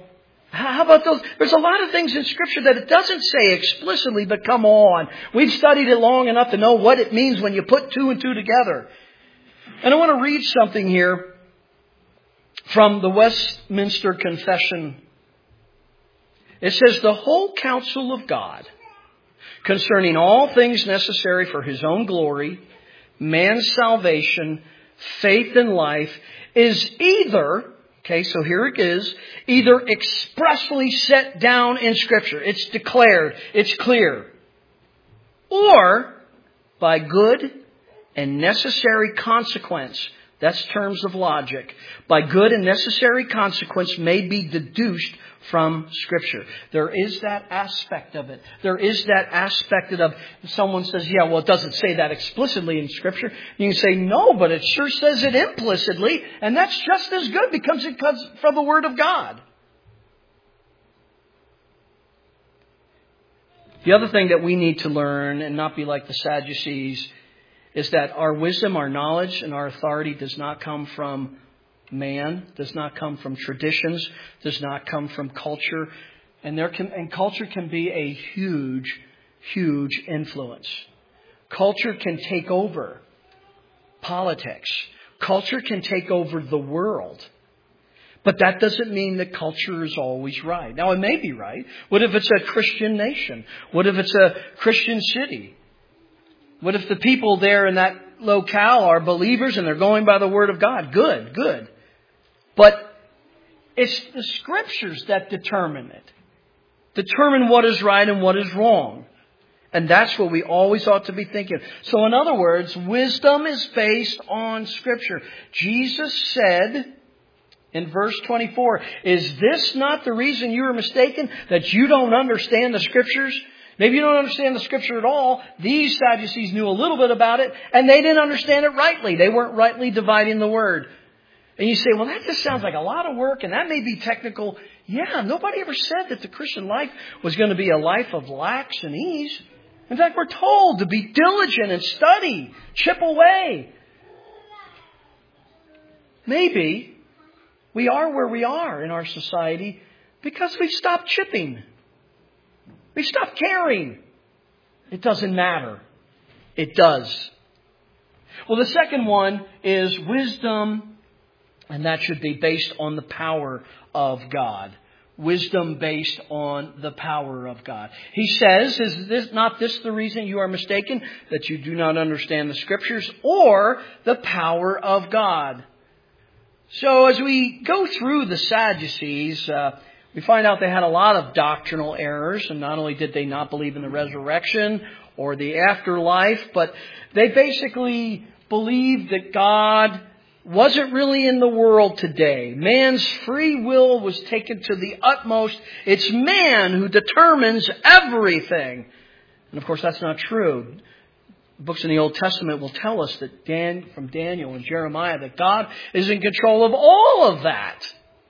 How about those? There's a lot of things in Scripture that it doesn't say explicitly, but come on. We've studied it long enough to know what it means when you put two and two together. And I want to read something here from the Westminster Confession. It says, "The whole counsel of God concerning all things necessary for His own glory, man's salvation, faith and life, is either," okay, so here it is, "either expressly set down in Scripture," it's declared, it's clear, "or by good and necessary consequence," that's terms of logic, "by good and necessary consequence may be deduced from Scripture." There is that aspect of it. There is that aspect of, if someone says, "Yeah, well, it doesn't say that explicitly in Scripture." You can say, "No, but it sure says it implicitly, and that's just as good because it comes from the Word of God." The other thing that we need to learn and not be like the Sadducees is that our wisdom, our knowledge, and our authority does not come from man, does not come from traditions, does not come from culture. And culture can be a huge, huge influence. Culture can take over politics. Culture can take over the world. But that doesn't mean that culture is always right. Now, it may be right. What if it's a Christian nation? What if it's a Christian city? What if the people there in that locale are believers and they're going by the Word of God? Good, good. But it's the Scriptures that determine it. Determine what is right and what is wrong. And that's what we always ought to be thinking. So in other words, wisdom is based on Scripture. Jesus said in verse 24, "Is this not the reason you are mistaken, that you don't understand the Scriptures?" Maybe you don't understand the Scripture at all. These Sadducees knew a little bit about it, and they didn't understand it rightly. They weren't rightly dividing the Word. And you say, "Well, that just sounds like a lot of work, and that may be technical." Yeah, nobody ever said that the Christian life was going to be a life of lax and ease. In fact, we're told to be diligent and study, chip away. Maybe we are where we are in our society because we've stopped chipping. We stopped caring. It doesn't matter. It does. Well, the second one is wisdom, and that should be based on the power of God. Wisdom based on the power of God. He says, "Is this not this the reason you are mistaken, that you do not understand the Scriptures or the power of God?" So as we go through the Sadducees, we find out they had a lot of doctrinal errors, and not only did they not believe in the resurrection or the afterlife, but they basically believed that God wasn't really in the world today. Man's free will was taken to the utmost. It's man who determines everything. And of course, that's not true. Books in the Old Testament will tell us that from Daniel and Jeremiah, that God is in control of all of that.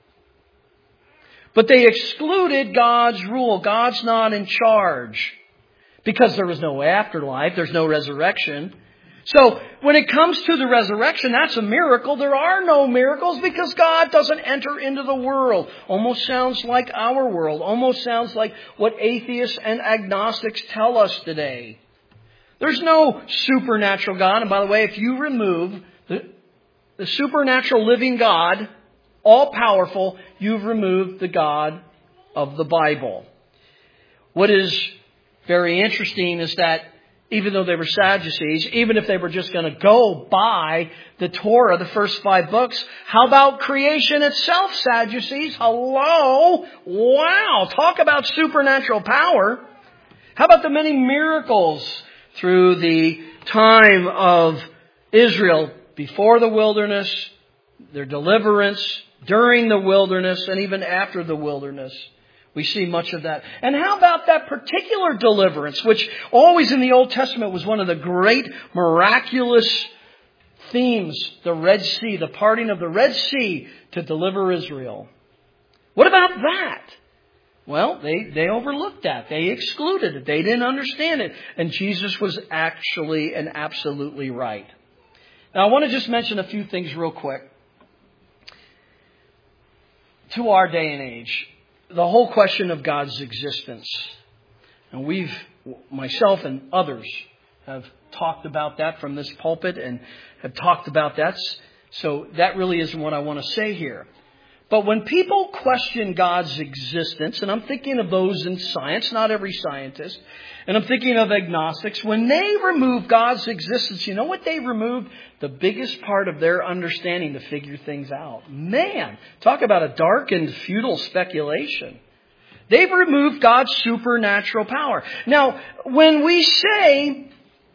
But they excluded God's rule. God's not in charge. Because there was no afterlife. There's no resurrection. So when it comes to the resurrection, that's a miracle. There are no miracles because God doesn't enter into the world. Almost sounds like our world. Almost sounds like what atheists and agnostics tell us today. There's no supernatural God. And by the way, if you remove the supernatural living God, all-powerful, you've removed the God of the Bible. What is very interesting is that even though they were Sadducees, even if they were just going to go by the Torah, the first 5 books, how about creation itself, Sadducees? Hello? Wow! Talk about supernatural power. How about the many miracles through the time of Israel before the wilderness, their deliverance, during the wilderness, and even after the wilderness? We see much of that. And how about that particular deliverance, which always in the Old Testament was one of the great miraculous themes, the Red Sea, the parting of the Red Sea to deliver Israel? What about that? Well, they overlooked that. They excluded it. They didn't understand it. And Jesus was actually and absolutely right. Now, I want to just mention a few things real quick. To our day and age, the whole question of God's existence. And myself and others, have talked about that from this pulpit and have talked about that. So that really isn't what I want to say here. But when people question God's existence, and I'm thinking of those in science, not every scientist, and I'm thinking of agnostics, when they remove God's existence, you know what they removed? The biggest part of their understanding to figure things out. Man, talk about a dark and futile speculation. They've removed God's supernatural power. Now, when we say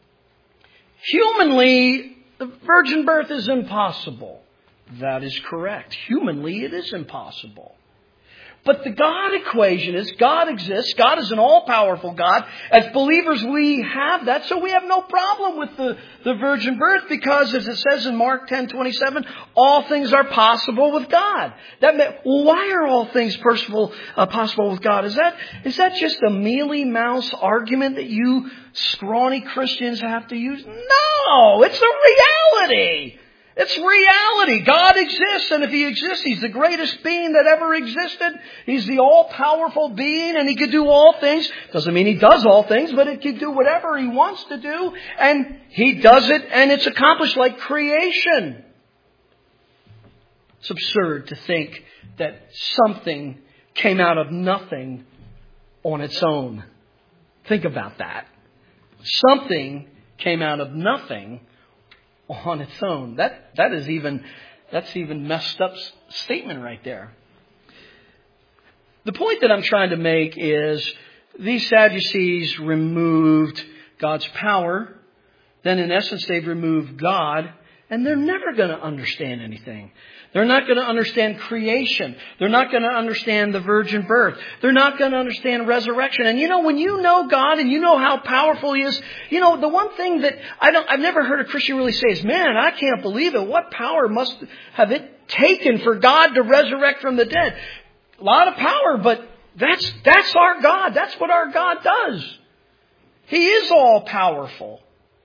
humanly, the virgin birth is impossible, that is correct. Humanly, it is impossible. But the God equation is God exists. God is an all-powerful God. As believers, we have that. So we have no problem with the virgin birth because, as it says in Mark 10:27, all things are possible with God. Why are all things possible with God? Is that just a mealy-mouse argument that you scrawny Christians have to use? No, it's a reality. It's reality. God exists, and if He exists, He's the greatest being that ever existed. He's the all-powerful being, and He could do all things. Doesn't mean He does all things, but He can do whatever He wants to do, and He does it, and it's accomplished like creation. It's absurd to think that something came out of nothing on its own. Think about that. Something came out of nothing on its own. That's even messed up statement right there. The point that I'm trying to make is these Sadducees removed God's power. Then in essence they've removed God, and they're never going to understand anything. They're not going to understand creation. They're not going to understand the virgin birth. They're not going to understand resurrection. And when you know God and you know how powerful He is, the one thing that I've never heard a Christian really say is, man, I can't believe it. What power must have it taken for God to resurrect from the dead? A lot of power, but that's our God. That's what our God does. He is all powerful.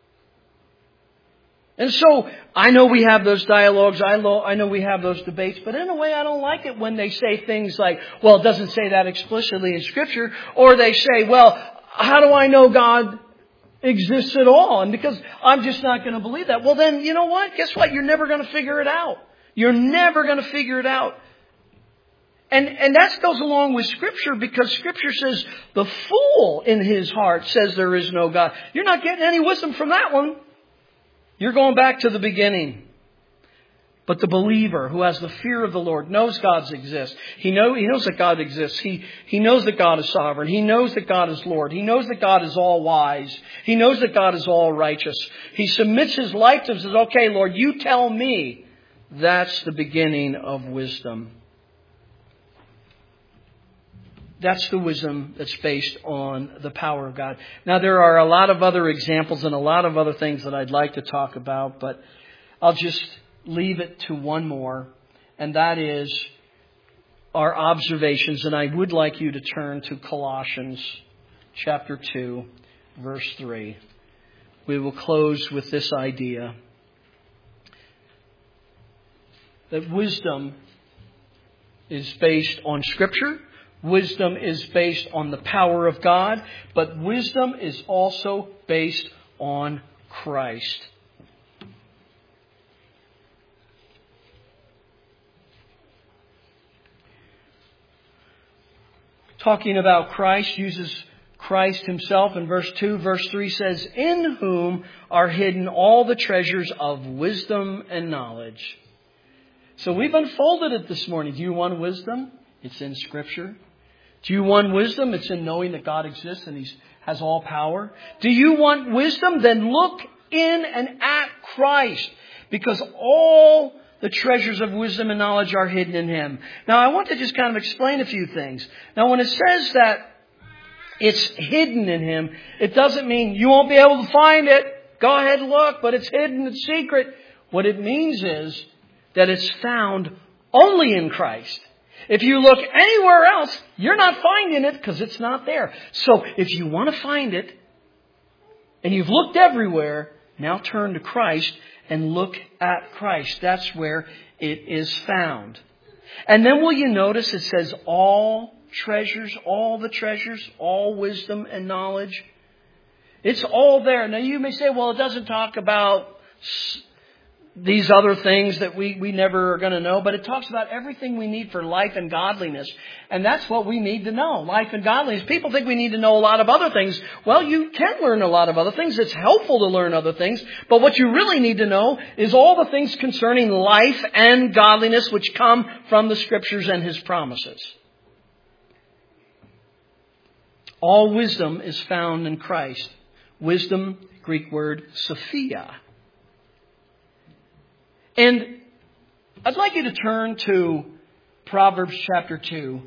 And so, I know we have those dialogues, I know we have those debates, but in a way I don't like it when they say things like, well, it doesn't say that explicitly in Scripture, or they say, well, how do I know God exists at all? And because I'm just not going to believe that. Well then, you know what? Guess what? You're never going to figure it out. You're never going to figure it out. And that goes along with Scripture, because Scripture says the fool in his heart says there is no God. You're not getting any wisdom from that one. You're going back to the beginning. But the believer who has the fear of the Lord knows God exists. He knows that God exists. He knows that God is sovereign. He knows that God is Lord. He knows that God is all wise. He knows that God is all righteous. He submits his life to Him and says, okay, Lord, you tell me. That's the beginning of wisdom. That's the wisdom that's based on the power of God. Now, there are a lot of other examples and a lot of other things that I'd like to talk about, but I'll just leave it to one more, and that is our observations. And I would like you to turn to Colossians chapter 2, verse 3. We will close with this idea that wisdom is based on Scripture. Wisdom is based on the power of God, but wisdom is also based on Christ. Talking about Christ, uses Christ Himself in verse 2. Verse 3 says, in whom are hidden all the treasures of wisdom and knowledge. So we've unfolded it this morning. Do you want wisdom? It's in Scripture. Do you want wisdom? It's in knowing that God exists and He has all power. Do you want wisdom? Then look in and at Christ, because all the treasures of wisdom and knowledge are hidden in Him. Now, I want to just kind of explain a few things. Now, when it says that it's hidden in Him, it doesn't mean you won't be able to find it. Go ahead and look, but it's hidden, it's secret. What it means is that it's found only in Christ. If you look anywhere else, you're not finding it because it's not there. So if you want to find it, and you've looked everywhere, now turn to Christ and look at Christ. That's where it is found. And then will you notice it says all treasures, all the treasures, all wisdom and knowledge. It's all there. Now you may say, well, it doesn't talk about these other things that we never are going to know, but it talks about everything we need for life and godliness. And that's what we need to know, life and godliness. People think we need to know a lot of other things. Well, you can learn a lot of other things. It's helpful to learn other things. But what you really need to know is all the things concerning life and godliness which come from the Scriptures and His promises. All wisdom is found in Christ. Wisdom, Greek word, Sophia. And I'd like you to turn to Proverbs chapter 2.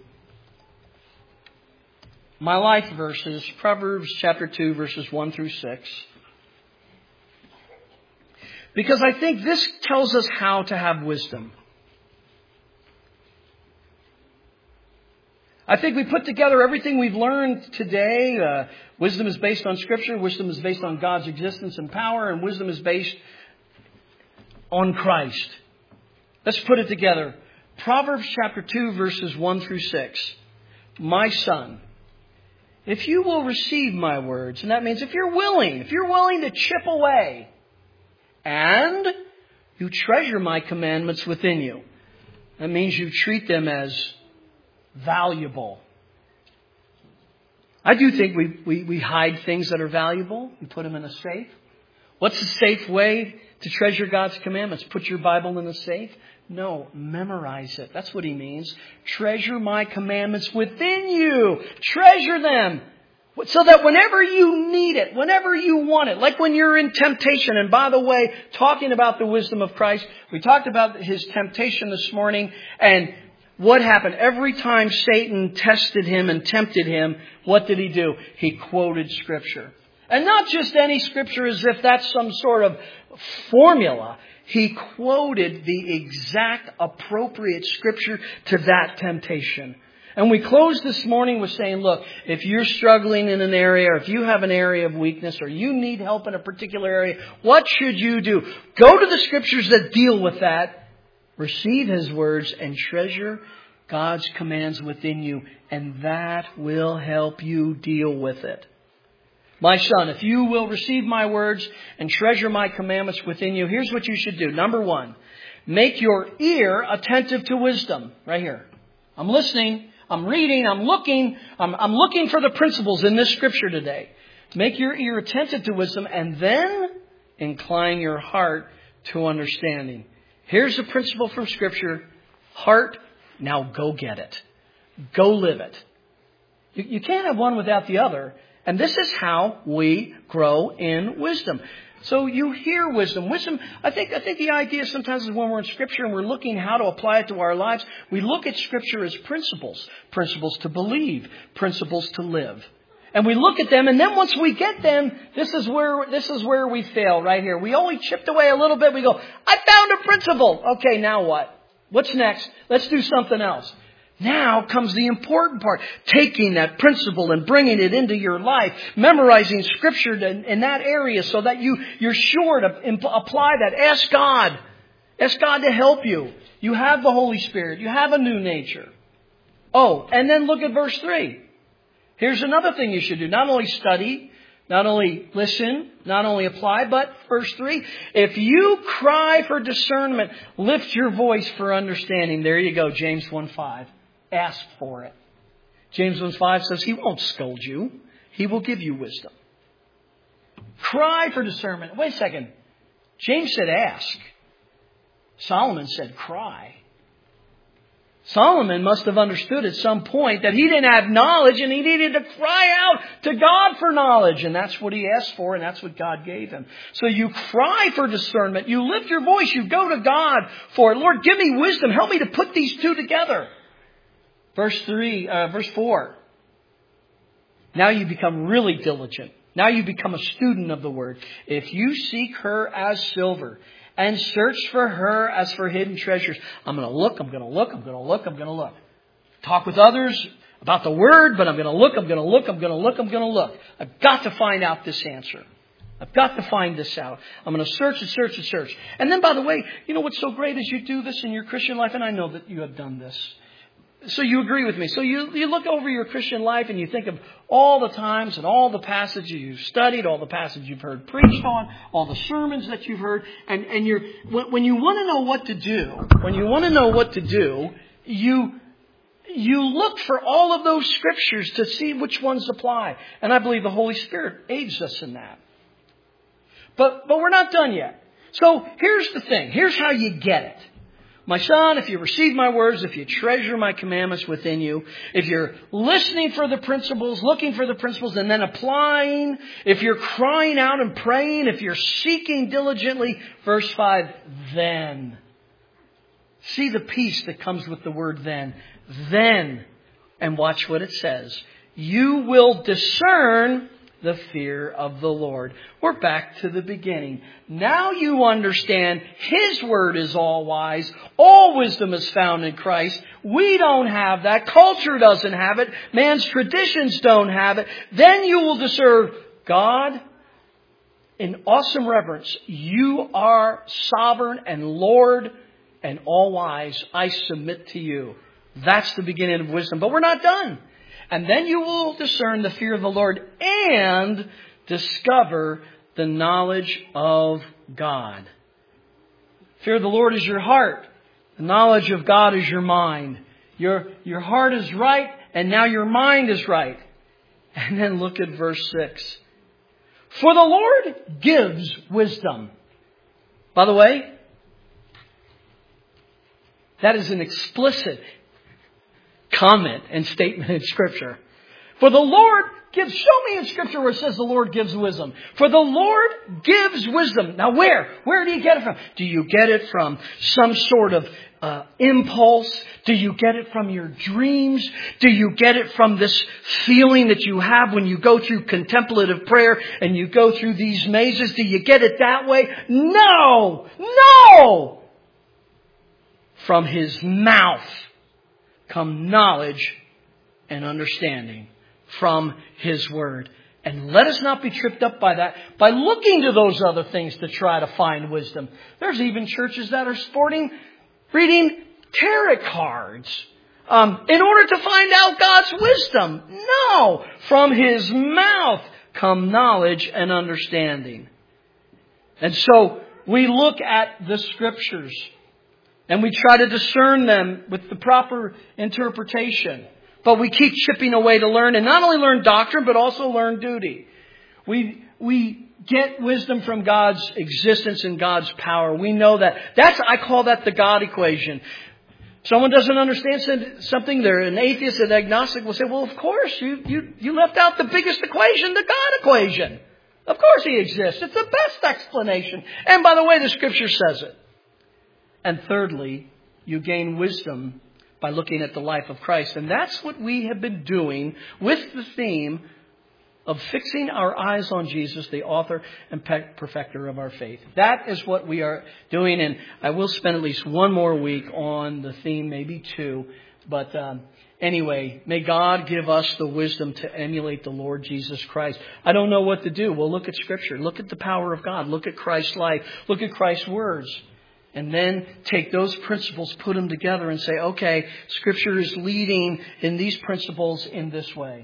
My life verses, Proverbs chapter 2, verses 1 through 6. Because I think this tells us how to have wisdom. I think we put together everything we've learned today. Wisdom is based on Scripture. Wisdom is based on God's existence and power. And wisdom is based on Christ. Let's put it together. Proverbs chapter 2, verses 1 through 6. My son, if you will receive my words, and that means if you're willing to chip away, and you treasure my commandments within you. That means you treat them as valuable. I do think we hide things that are valuable. We put them in a safe. What's a safe way to treasure God's commandments? Put your Bible in a safe? No, memorize it. That's what he means. Treasure my commandments within you. Treasure them. So that whenever you need it, whenever you want it, like when you're in temptation. And by the way, talking about the wisdom of Christ, we talked about his temptation this morning. And what happened? Every time Satan tested him and tempted him, what did he do? He quoted Scripture. And not just any Scripture as if that's some sort of formula. He quoted the exact appropriate Scripture to that temptation. And we closed this morning with saying, look, if you're struggling in an area, or if you have an area of weakness, or you need help in a particular area, what should you do? Go to the Scriptures that deal with that, receive His words, and treasure God's commands within you. And that will help you deal with it. My son, if you will receive my words and treasure my commandments within you, here's what you should do. Number one, make your ear attentive to wisdom. Right here. I'm listening. I'm reading. I'm looking for the principles in this Scripture today. Make your ear attentive to wisdom and then incline your heart to understanding. Here's a principle from Scripture. Heart, now go get it. Go live it. You can't have one without the other. And this is how we grow in wisdom. So you hear wisdom. Wisdom, I think the idea sometimes is when we're in Scripture and we're looking how to apply it to our lives, we look at Scripture as principles. Principles to believe. Principles to live. And we look at them, and then once we get them, this is where we fail right here. We only chipped away a little bit. We go, I found a principle. Okay, now what? What's next? Let's do something else. Now comes the important part. Taking that principle and bringing it into your life. Memorizing Scripture in that area so that you're sure to apply that. Ask God. Ask God to help you. You have the Holy Spirit. You have a new nature. Oh, and then look at verse 3. Here's another thing you should do. Not only study, not only listen, not only apply, but verse 3. If you cry for discernment, lift your voice for understanding. There you go, James 1:5. Ask for it. James 1:5 says He won't scold you. He will give you wisdom. Cry for discernment. Wait a second. James said ask. Solomon said cry. Solomon must have understood at some point that he didn't have knowledge and he needed to cry out to God for knowledge. And that's what he asked for and that's what God gave him. So you cry for discernment. You lift your voice. You go to God for it. Lord, give me wisdom. Help me to put these two together. Verse 4. Now you become really diligent. Now you become a student of the Word. If you seek her as silver and search for her as for hidden treasures. I'm going to look. Talk with others about the Word, but I'm going to look. I've got to find out this answer. I've got to find this out. I'm going to search. And then, by the way, you know what's so great is you do this in your Christian life, and I know that you have done this. So you agree with me. So you look over your Christian life and you think of all the times and all the passages you've studied, all the passages you've heard preached on, all the sermons that you've heard, and when you want to know what to do, you look for all of those scriptures to see which ones apply. And I believe the Holy Spirit aids us in that. But we're not done yet. So here's the thing. Here's how you get it. My son, if you receive my words, if you treasure my commandments within you, if you're listening for the principles, looking for the principles, and then applying, if you're crying out and praying, if you're seeking diligently, verse 5, then. See the peace that comes with the word then. Then, and watch what it says, you will discern the fear of the Lord. We're back to the beginning. Now you understand His word is all wise. All wisdom is found in Christ. We don't have that. Culture doesn't have it. Man's traditions don't have it. Then you will discern God in awesome reverence. You are sovereign and Lord and all wise. I submit to you. That's the beginning of wisdom. But we're not done. And then you will discern the fear of the Lord and discover the knowledge of God. Fear of the Lord is your heart. The knowledge of God is your mind. Your heart is right, and now your mind is right. And then look at verse 6. For the Lord gives wisdom. By the way, that is an explicit comment and statement in Scripture. For the Lord gives, show me in Scripture where it says the Lord gives wisdom. For the Lord gives wisdom. Now where? Where do you get it from? Do you get it from some sort of impulse? Do you get it from your dreams? Do you get it from this feeling that you have when you go through contemplative prayer and you go through these mazes? Do you get it that way? No! No! From His mouth come knowledge and understanding from His Word. And let us not be tripped up by that, by looking to those other things to try to find wisdom. There's even churches that are reading tarot cards in order to find out God's wisdom. No! From His mouth come knowledge and understanding. And so we look at the Scriptures and we try to discern them with the proper interpretation. But we keep chipping away to learn, and not only learn doctrine, but also learn duty. We get wisdom from God's existence and God's power. We know that. I call that the God equation. Someone doesn't understand something, they're an atheist, an agnostic, will say, well, of course, you left out the biggest equation, the God equation. Of course He exists. It's the best explanation. And by the way, the Scripture says it. And thirdly, you gain wisdom by looking at the life of Christ. And that's what we have been doing with the theme of fixing our eyes on Jesus, the author and perfecter of our faith. That is what we are doing. And I will spend at least one more week on the theme, maybe two. But anyway, may God give us the wisdom to emulate the Lord Jesus Christ. I don't know what to do. Well, look at Scripture. Look at the power of God. Look at Christ's life. Look at Christ's words. And then take those principles, put them together and say, okay, Scripture is leading in these principles in this way.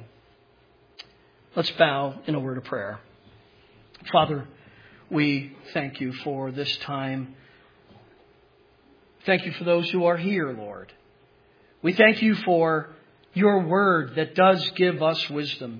Let's bow in a word of prayer. Father, we thank You for this time. Thank You for those who are here, Lord. We thank You for Your word that does give us wisdom.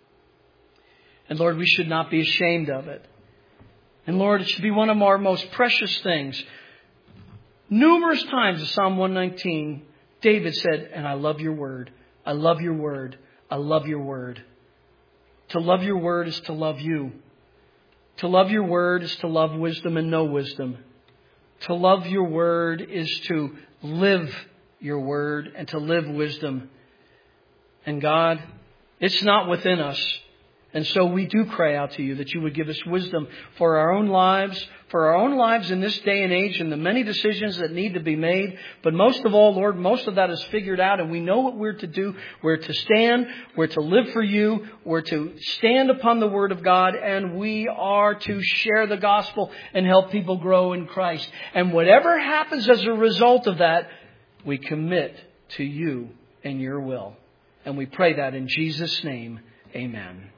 And Lord, we should not be ashamed of it. And Lord, it should be one of our most precious things. Numerous times in Psalm 119, David said, and I love Your word. I love Your word. I love Your word. To love Your word is to love You. To love Your word is to love wisdom and know wisdom. To love Your word is to live Your word and to live wisdom. And God, it's not within us. And so we do cry out to You that You would give us wisdom for our own lives in this day and age and the many decisions that need to be made. But most of all, Lord, most of that is figured out and we know what we're to do. We're to stand. We're to live for You. We're to stand upon the Word of God, and we are to share the gospel and help people grow in Christ. And whatever happens as a result of that, we commit to You and your will. And we pray that in Jesus' name, amen.